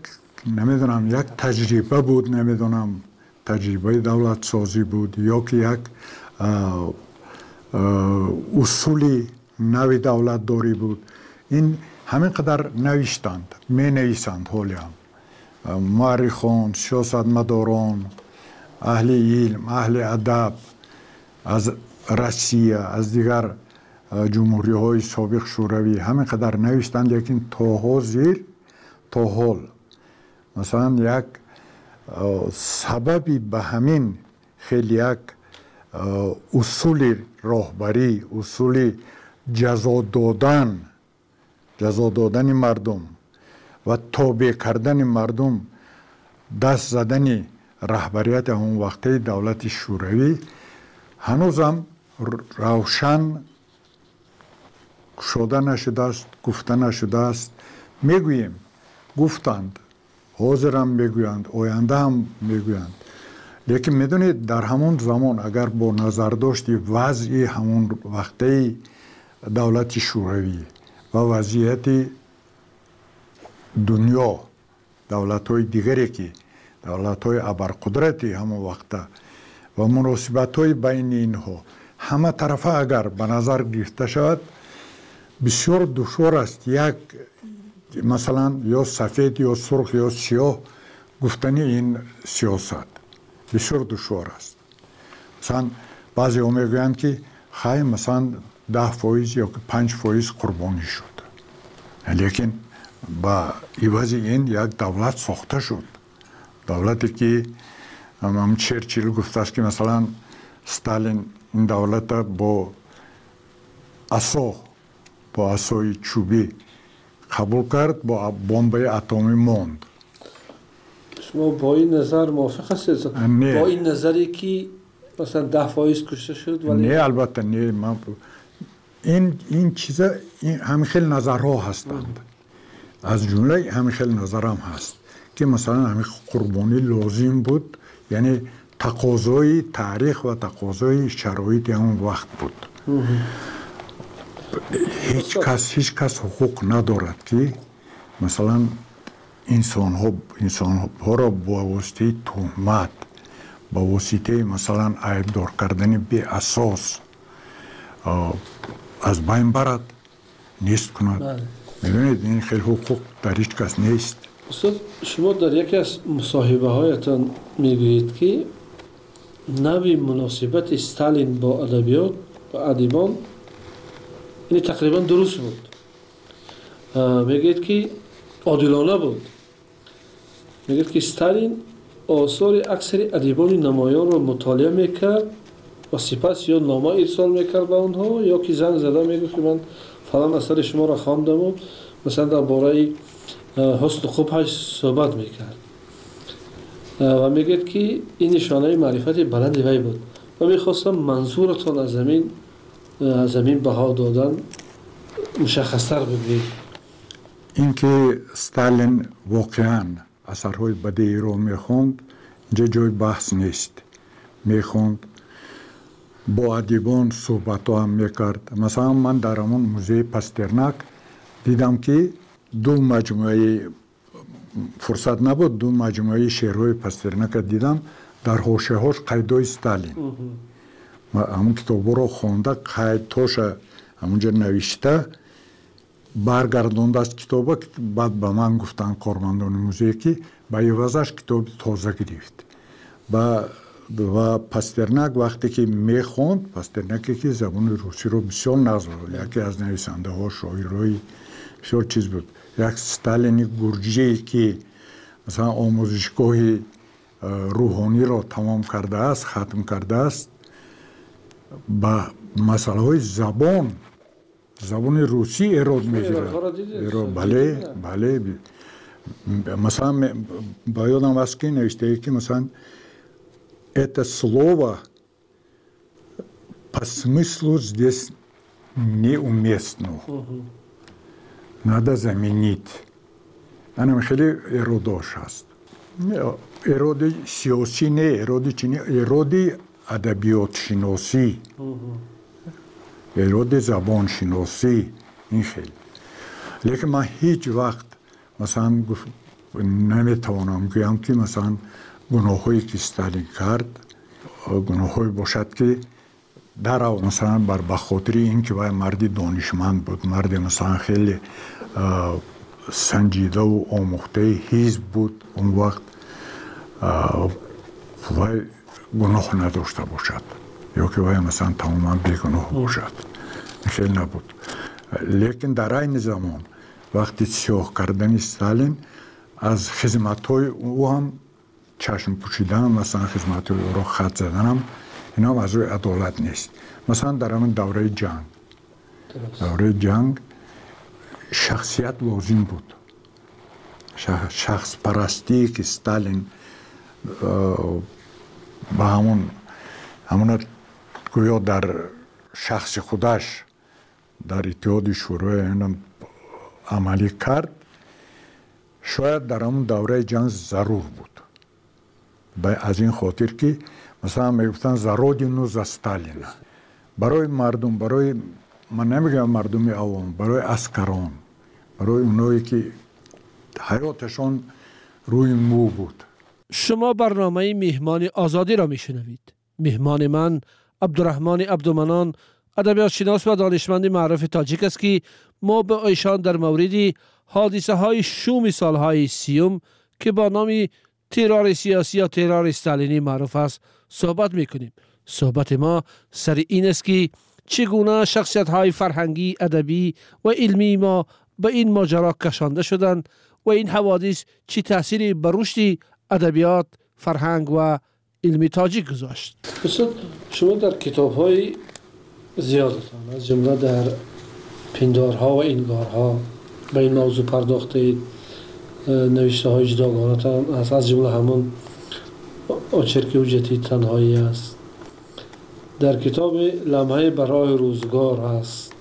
تجربه بود، نمیدونم تجربه دولت سازی بود یا که یک اصولی نوی دولت داری بود. این همین قدر نوشتند، می نویسند حالی هم مورخان، سیاستمداران، اهل علم، اهل ادب از روسیه، از دیگر جمهوری های سابق شوروی همین قدر نوشتند، لیکن تا حال مثلا یک سببی به همین خیلی یک اصول راهبری، اصول جزا دادن مردم و تابع کردن مردم، دست زدن رهبریت اون وقتی دولت شوروی هنوزم روشن شده نشده است، گفته نشده است. میگوییم، گفتند، حاضرم میگویند، آینده هم میگویند، لیکن میدونید در همون زمان اگر با نظر داشتی وضعی همون وقتی دولت شوروی و وضعیت دنیا، دولت های دیگری که دولت های ابرقدرتی همون وقت و مناسبت های بین اینها همه طرفه اگر به نظر گرفته شود، بسیار دشوار است یک مثلا یا سفید یا سرخ یا سیاه گفتنی این سیاست بسیار دشوار است. مثلا بعضی ها میگویند که خیلی مثلا 10% یا 5% قربانی شد، لیکن با عوض این یک دولت ساخته شد، دولتی که هم چرچیل گفته است که مثلا ستالین این دولت با عصای چوبی قبول کرد، با بمب اتمی ماند. شما با این نظر موافق هستید؟ با این نظری که مثلا 10% کشته شد؟ ولی نه، البته نه. من این چیزا همین خیلی نظرها هستند، از جمله همین خیلی نظرم هست که مثلا همین قربانی لازم بود، یعنی تقاضای تاریخ و تقاضای شرایط همون وقت بود. هیچ کس حقوق ندارد که مثلا انسانها را با واسطه تهمت، با واسطه مثلا عیبدار کردن بی اساس از بین برد، نیست کند. می‌بینید این خیلی حقوق در هیچ کس نیست. استاد شما در یکی از مصاحبه هایتان میگویید که نوع مناسبت استالین با ادبیات و ادیبان این تقریبا درست بود. میگید که عادلانه بود. میگید که استالین آثار اکثر ادیبان نمایان را مطالعه میکرد و سپس یا نامه ارسال میکرد به اونها یا که زنگ زده میگفت که من فلان اثر شما را خواندم و مثلا درباره حسن خوبش صحبت میکرد و میگید که این نشانه معرفت بلند وی بود و میخواستم منظورتان از زمین بها دادن مشخصتر بگویید. اینکه استالین واقعا اثرهای بدی رو میخوند اینجا جای بحث نیست. میخوند، با ادیبان صحبت هم میکرد. مثلا من در همون موزه پاسترناک دیدم که دو مجموعه فرصت نبود، دو مجموعه شعرهای پاسترناک دیدم، در حاشیه هاش قیدای استالین. همون کتاب رو خونده، قیدهاش همونجا نوشته، برگردونده از کتاب. بعد به من گفتن کارمندان موزه که به عوضش کتاب تازه گرفت. و پاسترناک وقتی که میخوند، پاسترناکی که زبان روسی رو بسیار نازل، یکی از نویسنده ها شاعرای بسیار چیز بود، یک استالینی گرجی که مثلا آموزشگاه روحانی را تمام کرده است، ختم کرده است، با مسئله های زبان روسی ایراد میگیره. بله. مثلا با یادم است که نوشته که مثلا это слово по смыслу здесь неуместно. Надо заменить. Она خیلی اراداش هست. اراده سیاسی نه، اراده چی نه، اراده ادبیات شناسی، اراده زبان شناسی، این خیلی. لیکن من هیچ وقت مثلا نمیتوانم بگم که مثلا گناهایی که استالین کرد گناهایی باشد که در مثلا بر خاطر اینکه وای مردی دانشمند بود، مردی مثلا خیلی سنجیده و آموخته حزب بود، اون وقت وای گناه نداشته باشد یا که وای مثلا تماما بیگناه باشد، خیلی نبود. لیکن در این زمان وقتی سیاه کردن استالین از خدمت‌های او هم چشم پوشیدن، مثلا خدمت‌های او را خط زدن هم اینا هم از روی عدالت نیست. مثلا در همون دوره جنگ شخصیت لازم بود، شخص پرستی که استالین با همون گویا در شخص خودش در اتحاد شوروی عملی کرد، شاید در همون دوره جنگ ضرور بود. از این خاطر که مثلا میگفتن زرادینو ز استالین، برای مردم، برای من نمیگم مردم عوام، برای عسکران، برای اونایی که حیاتشان روی مو بود. شما برنامه مهمان آزادی را میشنوید. مهمان من عبدالرحمن عبدالمنان، ادبیات شناس و دانشمند معروف تاجیک است که ما به ایشان در مورد حادثه های شوم سالهای 30 که با نام ترور سیاسی یا ترور استالینی معروف است صحبت میکنیم. صحبت ما سر این است که چگونه شخصیت های فرهنگی، ادبی و علمی ما به این ماجرا کشانده شدند و این حوادث چه تأثیری بر رشد ادبیات، فرهنگ و علمی تاجیک گذاشت. استاد شما در کتاب های زیادتان از جمله در پندارها و انگارها به این موضوع پرداختید، نوشته های جداگانه‌تان از جمله همون آچرک حجتی تنهایی است، در کتاب لمحه برای روزگار است،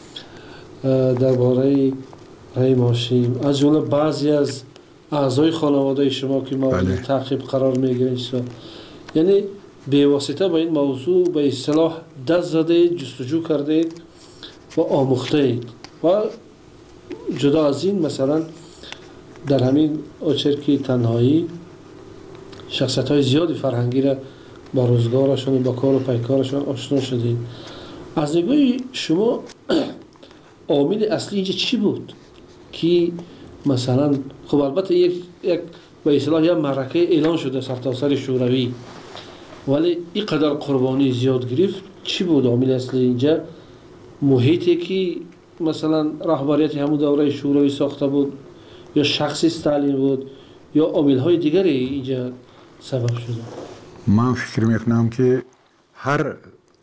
درباره رحیم هاشم، از جمله بعضی از اعضای خانواده شما که مورد تعقیب قرار میگیرید، یعنی به واسطه با این موضوع به اصطلاح دست زده، جستجو کرده و آموخته اید. و جدا از این مثلا در همین اوچرکی تنهایی شخصیت‌های زیادی فرهنگی را با روزگارشون و با کار و پیکارشون آشنا شدید. از نگاه شما عامل اصلی اینجا چی بود که مثلا خب البته یک به اصطلاح یک معرکه اعلان شده سرتاسر شوروی، ولی اینقدر قربانی زیاد گرفت؟ چی بود عامل اصلی اینجا؟ محیطی که مثلا رهبریت همون دوره شوروی ساخته بود، یا شخص استالین بود، یا عامل‌های دیگری اینجا سبب شده؟ من فکر میکنم که هر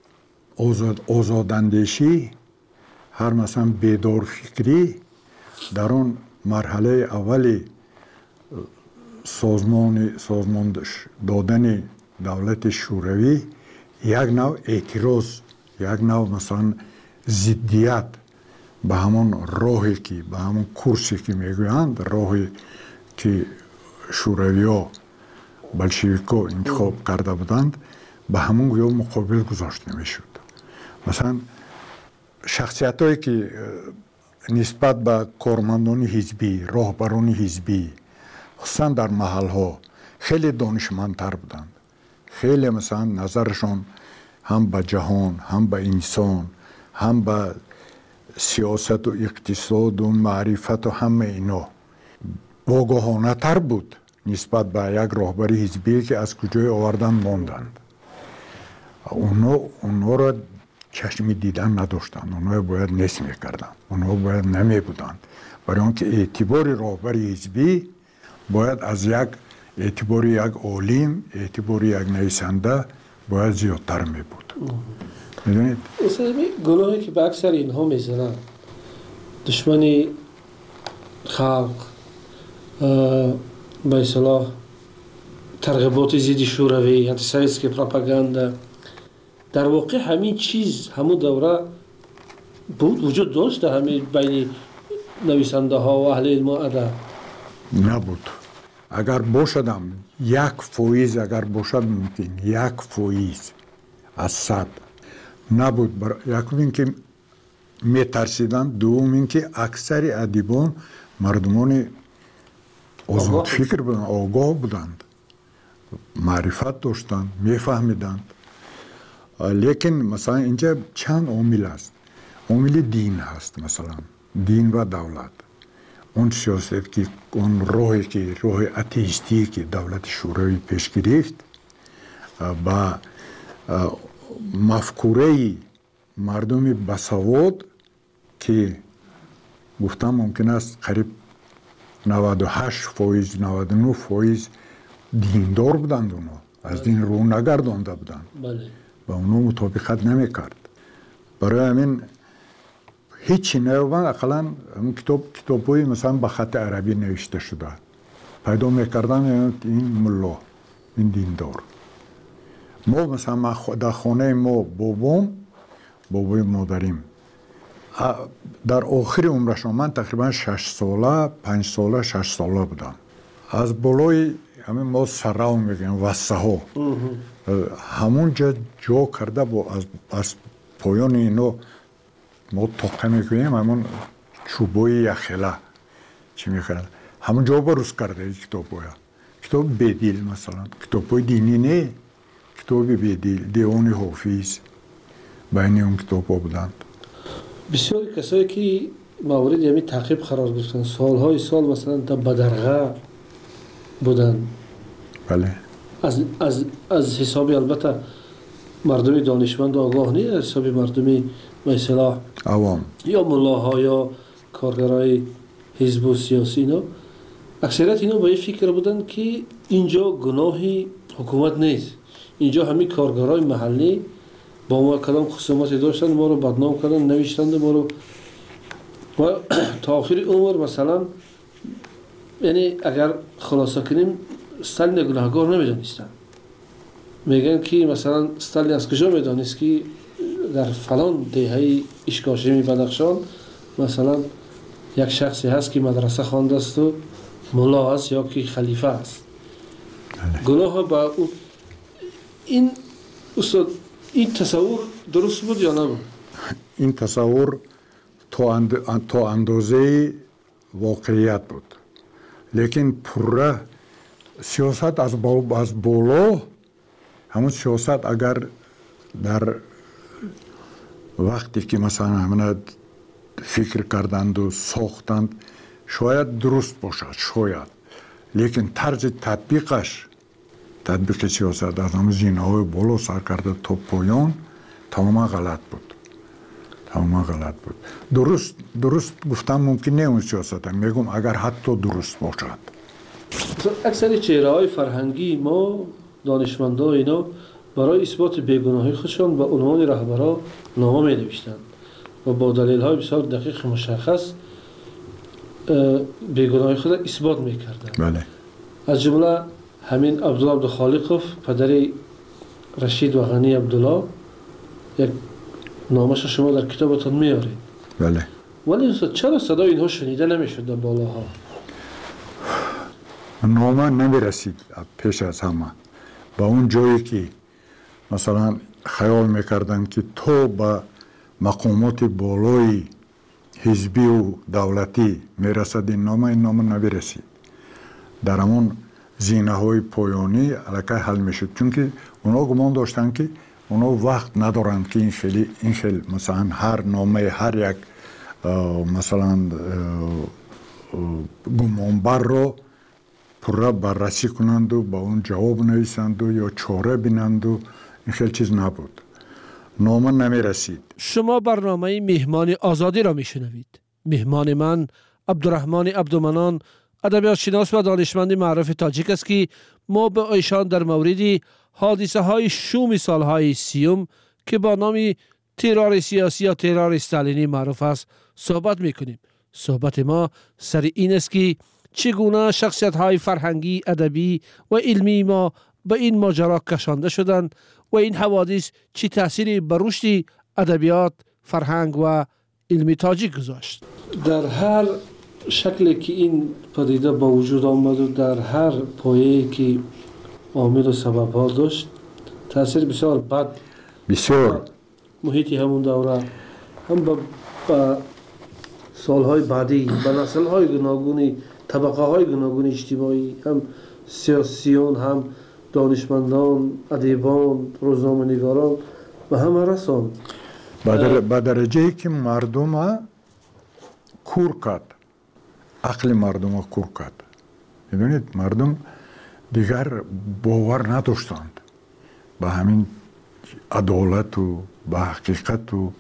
آزاداندیشی، هر مثلا بیدار فکری در اون مرحله اولی سازمان دادن دولت شوروی یک نوع اعتراض، یک نوع مثلا ضدیت به همون راهی که به همون کورسی که میگویند، راهی که شوروی ها بلشویکا انتخاب کرده بودند، به همون گویا مقابل گذاشته میشد. مثلا شخصیت هایی که نسبت به کارمندان حزبی، راهبران حزبی، خصوصا در محل ها خیلی دانشمندتر بودند. خیلی مثلا نظرشان هم به جهان، هم به انسان، هم به سیاست و اقتصاد و معرفت و همه اینا واگاهانه تر بود نسبت به یک راهبر حزبی که از کجای آوردن ماندند. اونا را چشمی دیدن نداشتند، اونا باید نصف میکردند، اونا باید نمی بودند، برای آنکه اعتبار راهبر حزبی باید از یک اعتبار یک عالم، اعتبار یک نویسنده باید زیادتر می بود. میدونید؟ مثلا گناهی که به اکثر اینها میزنن، دشمنی خلق، به اصطلاح ترغیبات ضد شوروی، انتیسمیتسکی پروپاگاندا، در واقع همین چیز همون دوره بود، وجود داشت در همین بین نویسنده ها و اهل علم و ادب؟ نبود. اگر باشدم 1% اگر باشد ممکن 1% از 100 نبود. یکم این که میترسیدن، دوم این که اکثر ادیبان مردمان آزاد فکر بودند، آگاه بودند، معرفت داشتند، میفهمیدند. لیکن مثلا اینجا چند عامل است. عامل دین هست، مثلا دین و دولت. اون سیاست که اون راهی که راه اتئیستی که دولت شوروی پیش گرفت با مفکوره مردم بسواد که گفتم ممکن است قریب 98% 99% دیندار بودند، اونا از دین رو نگردانده بودند و اونا مطابقت نمیکرد. برای همین هیچی نیومد. اقلا کتاب‌های مثلا به خط عربی نوشته شده پیدا میکردن، این ملا، این دیندار. ما مثلا در خانه ما بابای مادریم در آخر عمرشان، من تقریبا 6 ساله 5 ساله 6 ساله بودم، از بالای همین ما سراو میگیم وسه ها همون جا کرده با از پایان اینو ما توقع میکنیم، همون چوبای یخله چی میکنن همون جا بروز کرده این کتاب بدیل، مثلا کتاب دینی نه، کتاب بدیل، دیوان حافظ بین اون کتاب ها بودند. بسیاری کسایی که مورد یعنی تعقیب قرار گرفتن، سالهای سال مثلا تا بدرغه بودن. بله. از حسابی البته مردم دانشمند و آگاه نیست، از حسابی مردمی به اصطلاح عوام یا ملاها یا کارگرای حزب و سیاسی، اینا اکثریت اینا به این فکر بودن که اینجا گناهی حکومت نیست، اینجا همین کارگرای محلی با ما کدام خصوماتی داشتن، ما رو بدنام کردن، نوشتند ما رو و تا آخر عمر مثلا، یعنی اگر خلاصه کنیم استالین گناهکار نمیدانستن. میگن که مثلا استالین از کجا میدانست که در فلان دهه اشکاشمی بدخشان مثلا یک شخصی هست که مدرسه خوانده است و ملا است یا که خلیفه است. گناه با این استاد، این تصور درست بود یا نبود؟ این تصور تا اندازه واقعیت بود. لیکن پورا سیاست از بالا، همون سیاست اگر در وقتی که مثلا همه فکر کردند و ساختند شاید درست باشد، شاید، لیکن طرز تطبیق سیاست از همون زینه‌های بالا سر کرده تا پایان تماما غلط بود. درست گفتم ممکن نه اون سیاست، میگم اگر حتی درست باشد. اکثر چهره‌های فرهنگی ما دانشمندا اینا برای اثبات بیگناهی خودشان به عنوان رهبرا نامه می‌نوشتند و با دلایل‌های بسیار دقیق مشخص بیگناهی خود را اثبات می‌کردند. بله. از جمله همین عبدالله عبدالخالقов پدر رشید و غنی عبدالله یک نامش شما در کتابتون میارید. بله. ولی چرا صدای اینها شنیده نمیشد در بالاها؟ نامه نمیرسید پیش از همه با اون جایی که مثلا خیال میکردن که تو با مقامات بالای حزبی و دولتی میرسد این نامه نمیرسید. در همون زینه های پایانی علاقه حل میشد، چون که اونا گمان داشتن که اونا وقت ندارند که این خیلی مثلا هر نامه هر یک مثلا گمانبر رو پورا بررسی کنند و با اون جواب نویسند و یا چاره بینند و این خیلی چیز نبود. نامه نمی رسید. شما برنامه مهمان آزادی را میشنوید. مهمان من عبدالرحمن عبدالمنان ادبیات شناس و دانشمند معروف تاجیک است که ما به ایشان در مورد حادثه های شوم سالهای 30 که با نام ترور سیاسی یا ترور استالینی معروف است صحبت میکنیم. صحبت ما سر این است که چگونه شخصیت های فرهنگی، ادبی و علمی ما به این ماجرا کشانده شدند و این حوادث چه تأثیری بر رشد ادبیات، فرهنگ و علمی تاجیک گذاشت. در هر شکلی که این پدیده با وجود آمد و در هر پایه‌ای که عامل و سبب ها داشت تأثیر بسیار بد بسیار محیطی همون دوره هم به سالهای بعدی به نسل‌های گوناگونی، طبقه‌های گوناگون اجتماعی، هم سیاسیون، هم دانشمندان، ادیبان، روزنامه‌نگاران به همه رساند. به درجه‌ای که مردم کور کرد، عقل مردم کور کرد. می‌دونید مردم دیگر باور نداشتند به همین عدالت و به حقیقت و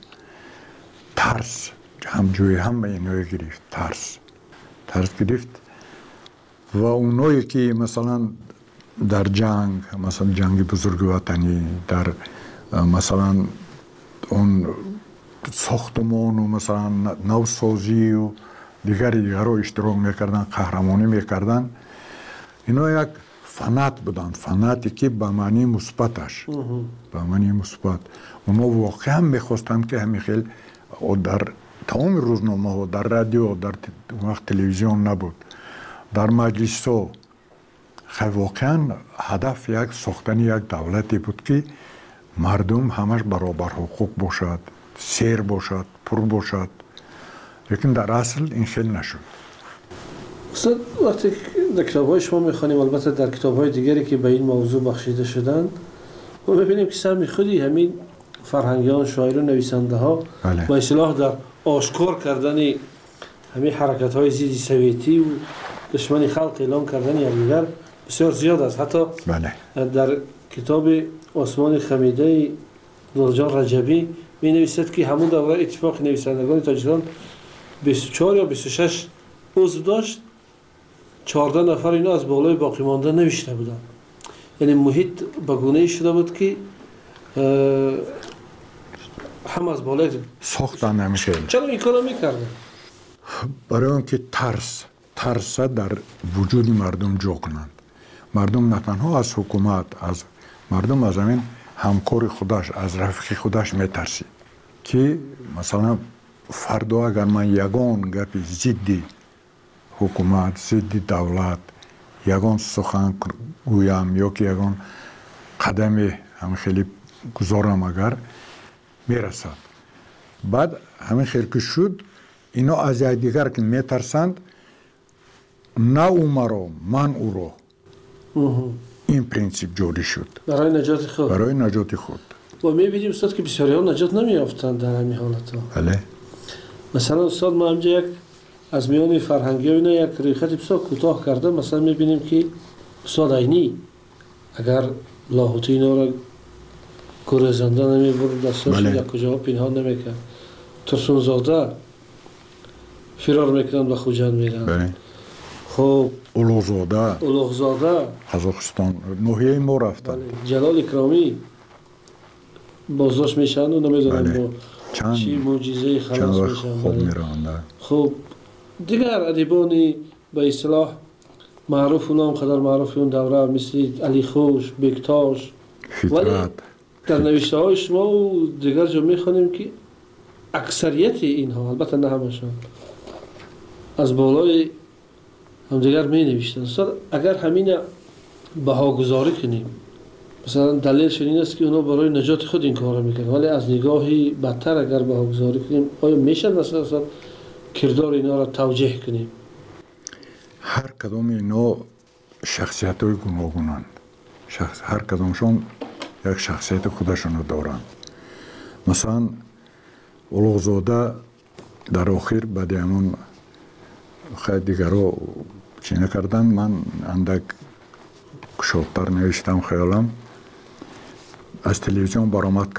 ترس همجوی هم به اینوی گرفت. ترس گرفت و اونایی که مثلا در جنگ، مثلا جنگ بزرگ وطنی، در مثلا اون ساختمان و مثلا نوسازی و دیگری رو اشتراک میکردن، قهرمانی میکردن، اینا یک فنات بودن، فناتی که به معنی مثبتش، به معنی مثبت. اونا واقعا میخواستند که همین خیلی در تمام روزنامه ها، در رادیو، در وقت تلویزیون نبود، در مجلس ها، خیلی واقعا هدف یک ساختن یک دولتی بود که مردم همش برابر حقوق باشد، سیر باشد، پر باشد. لیکن در اصل این خیلی نشد. استاد وقتی در کتاب‌های شما می‌خوانیم، البته در کتاب‌های دیگری که به این موضوع بخشیده شدند، ما ببینیم که سهم خودی همین فرهنگیان، شاعران، نویسنده‌ها با اصطلاح در آشکار کردن همین حرکت‌های ضد سویتی و دشمنی خلق اعلام کردن یکدیگر بسیار زیاد است. حتی در کتاب آسمان خمیده نورجان رجبی می‌نویسد که همون دوره اتفاق نویسندگان تاجیکستان 24 یا 26 عضو داشت، 14 نفر اینا از بالای باقی مانده نوشته بودند. یعنی محیط به گونه‌ای شده بود که هم از بالای ساختن نمیشه. چرا این کارو میکردن؟ برای اینکه ترس در وجود مردم جا کنند. مردم نه تنها از حکومت، از مردم از همین همکار خودش، از رفیق خودش میترسید که مثلا فردا اگر من یگان گپی ضد حکومت، ضد دولت، یگان سخن گویم یا که یگان قدم همین خیلی گذارم اگر میرسد. بعد همین خیلی که شد اینا از دیگر که میترسند نه او مرا من او را. این پرینسیپ جاری شد برای نجات خود. برای نجات خود. و می‌بینیم استاد که بسیاری ها نجات نمی‌یافتند در همین حالت‌ها. بله. مثلا استاد ما همجا یک از میان فرهنگی اینا یک ریخت بسیار کوتاه کرده. مثلا می‌بینیم که استاد عینی اگر لاهوتی اینا را گریزنده نمی‌برد دستش یک کجا پنهان نمی‌کرد. ترسون زاده فرار میکنند به خوجند میرن. بله. خب اولوغزاده قزاقستان ناحیه ما رفتن. جلال اکرامی بازداشت میشن و نمیدونم با چی معجزه خلاص میشن. خوب میرن. خب دیگر ادیبانی به اصطلاح معروف و نام قدر معروف اون دوره مثل علی خوش، بکتاش، ولی در نوشته های شما و دیگر جا میخوانیم که اکثریت اینها، البته نه همشان، از بالای همدیگر می نوشتن. اگر همین بهاگذاری کنیم، مثلا دلیلش این است که اونا برای نجات خود این کار میکنن، ولی از نگاهی بدتر اگر بهاگذاری کنیم آیا میشه مثلا کردار اینا را توجیه کنیم؟ هر کدام اینا شخصیت های گوناگونند. هر کدامشون یک شخصیت خودشون رو دارند. مثلا اولوغزاده در آخر بعد همون خیلی دیگر رو چی نکردن، من اندک شادتر نوشتم خیالم، از تلویزیون برآمد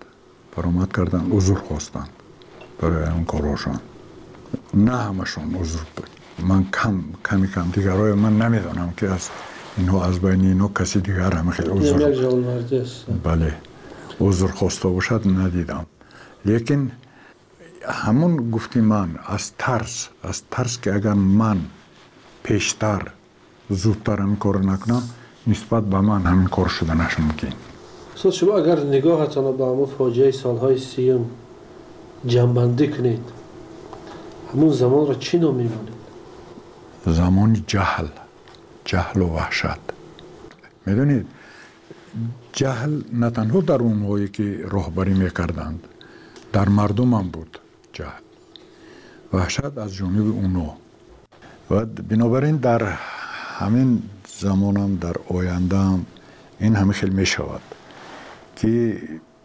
کردند عذر خواستند برای اون کاراشون. نه همشون عذر بود، من کم دیگرای من نمیدونم که از اینها از بین اینها کسی دیگر هم خیلی عذر بله عذر خواسته باشد ندیدم. لیکن همون گفتی من از ترس که اگر من پیشتر زودتر همین کار نکنم نسبت به من همین کار شده نشد ممکن. استاد شما اگر نگاهتان به همون فاجعه سالهای 30 جمع‌بندی کنید، همون زمان را چی نام می‌مانید؟ زمان جهل و وحشت. میدونید جهل نه تنها در اونهایی که راهبری میکردند، در مردم هم بود جهل. وحشت از جانب اونا. و بنابراین در همین زمان هم در آینده هم این همه خیلی می شود که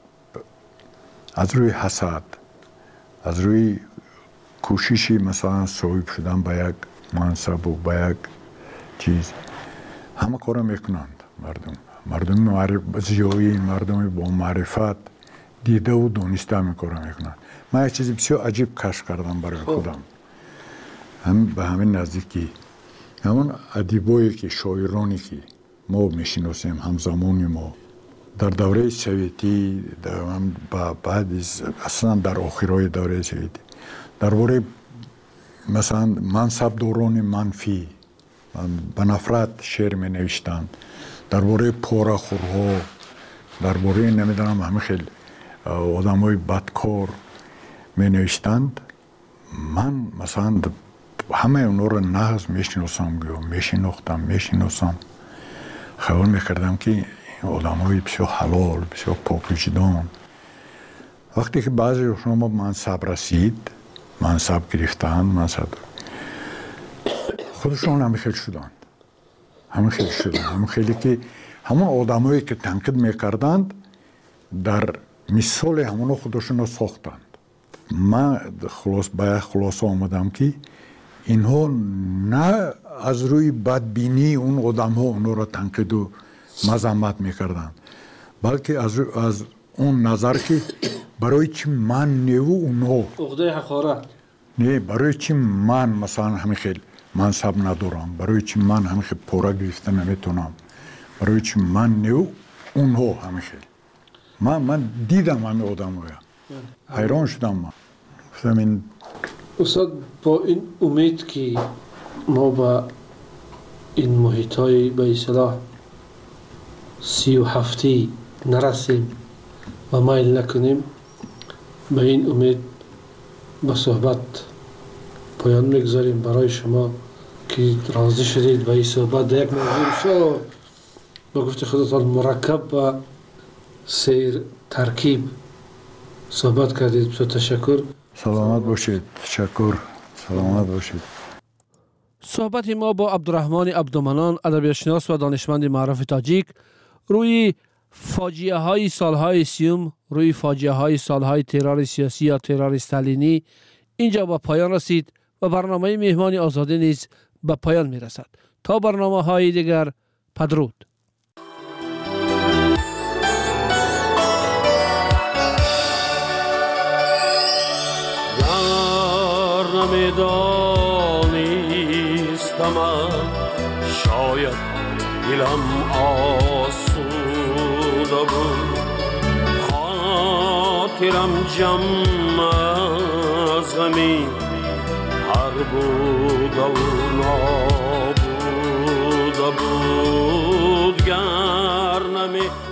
از روی حسد، از روی کوششی مثلا صاحب شدن به یک منصب و به یک چیز همه کار میکنند. مردم زیایی، مردم با معرفت دیده و دانسته همه کار میکنند. من یک چیزی بسیار عجیب کشف کردم برای خودم. هم به همین نزدیکی همون ادیبایی که شاعرانی که ما میشناسیم همزمانی ما در دوره سویتی بعد اصلا در آخرای دوره سویتی درباره مثلا منصبداران منفی به نفرت شعر می نوشتند، درباره پاره‌خورها، درباره نمیدونم همه خیلی آدمای بدکار می نوشتند. من مثلا همه اونا رو نغز میشناختم خیال میکردم که این آدمای بسیار حلال، بسیار پاکوجدان. وقتی که بعضی شما منصب رسید، منصب گرفتن، خودشون همه خیلی شدند. همه خیلی که همون آدمایی که تنقید میکردند در مثال همون خودشون رو ساختند. من خلاصه آمدم که اینها نه از روی بدبینی اون آدم ها اونها را تنقید و مذمت میکردن، بلکه از اون نظر که برای چی من نیو اونها عقده حقارت نه، برای چی من مثلا همین خیلی منصب ندارم، برای چی من همین خیلی پورا گرفته نمیتونم، برای چی من نیو اونها همین خیلی. من دیدم همین آدم ها، حیران شدم. من استاد با این امید که ما با این محیط های به اصطلاح 37 نرسیم و مایل نکنیم، به این امید به صحبت پایان میگذاریم. برای شما که راضی شدید به این صحبت در یک موضوع بسیار با گفت خودتان مرکب و سیر ترکیب صحبت کردید. بسیار تشکر. سلامت باشید. تشکر. سلامت باشید. صحبت ما با عبدالرحمن عبدالمنان، ادبیاتشناس و دانشمند معروف تاجیک، روی فاجعه های سالهای سیوم، روی فاجعه های سالهای ترور سیاسی یا ترور استالینی اینجا به پایان رسید و برنامه مهمان آزادی نیز به پایان می رسد. تا برنامه های دیگر، بدرود. شاید دلم آسوده بود، خاطرم جمع از غمی هر بود و نابوده بود، گر نمی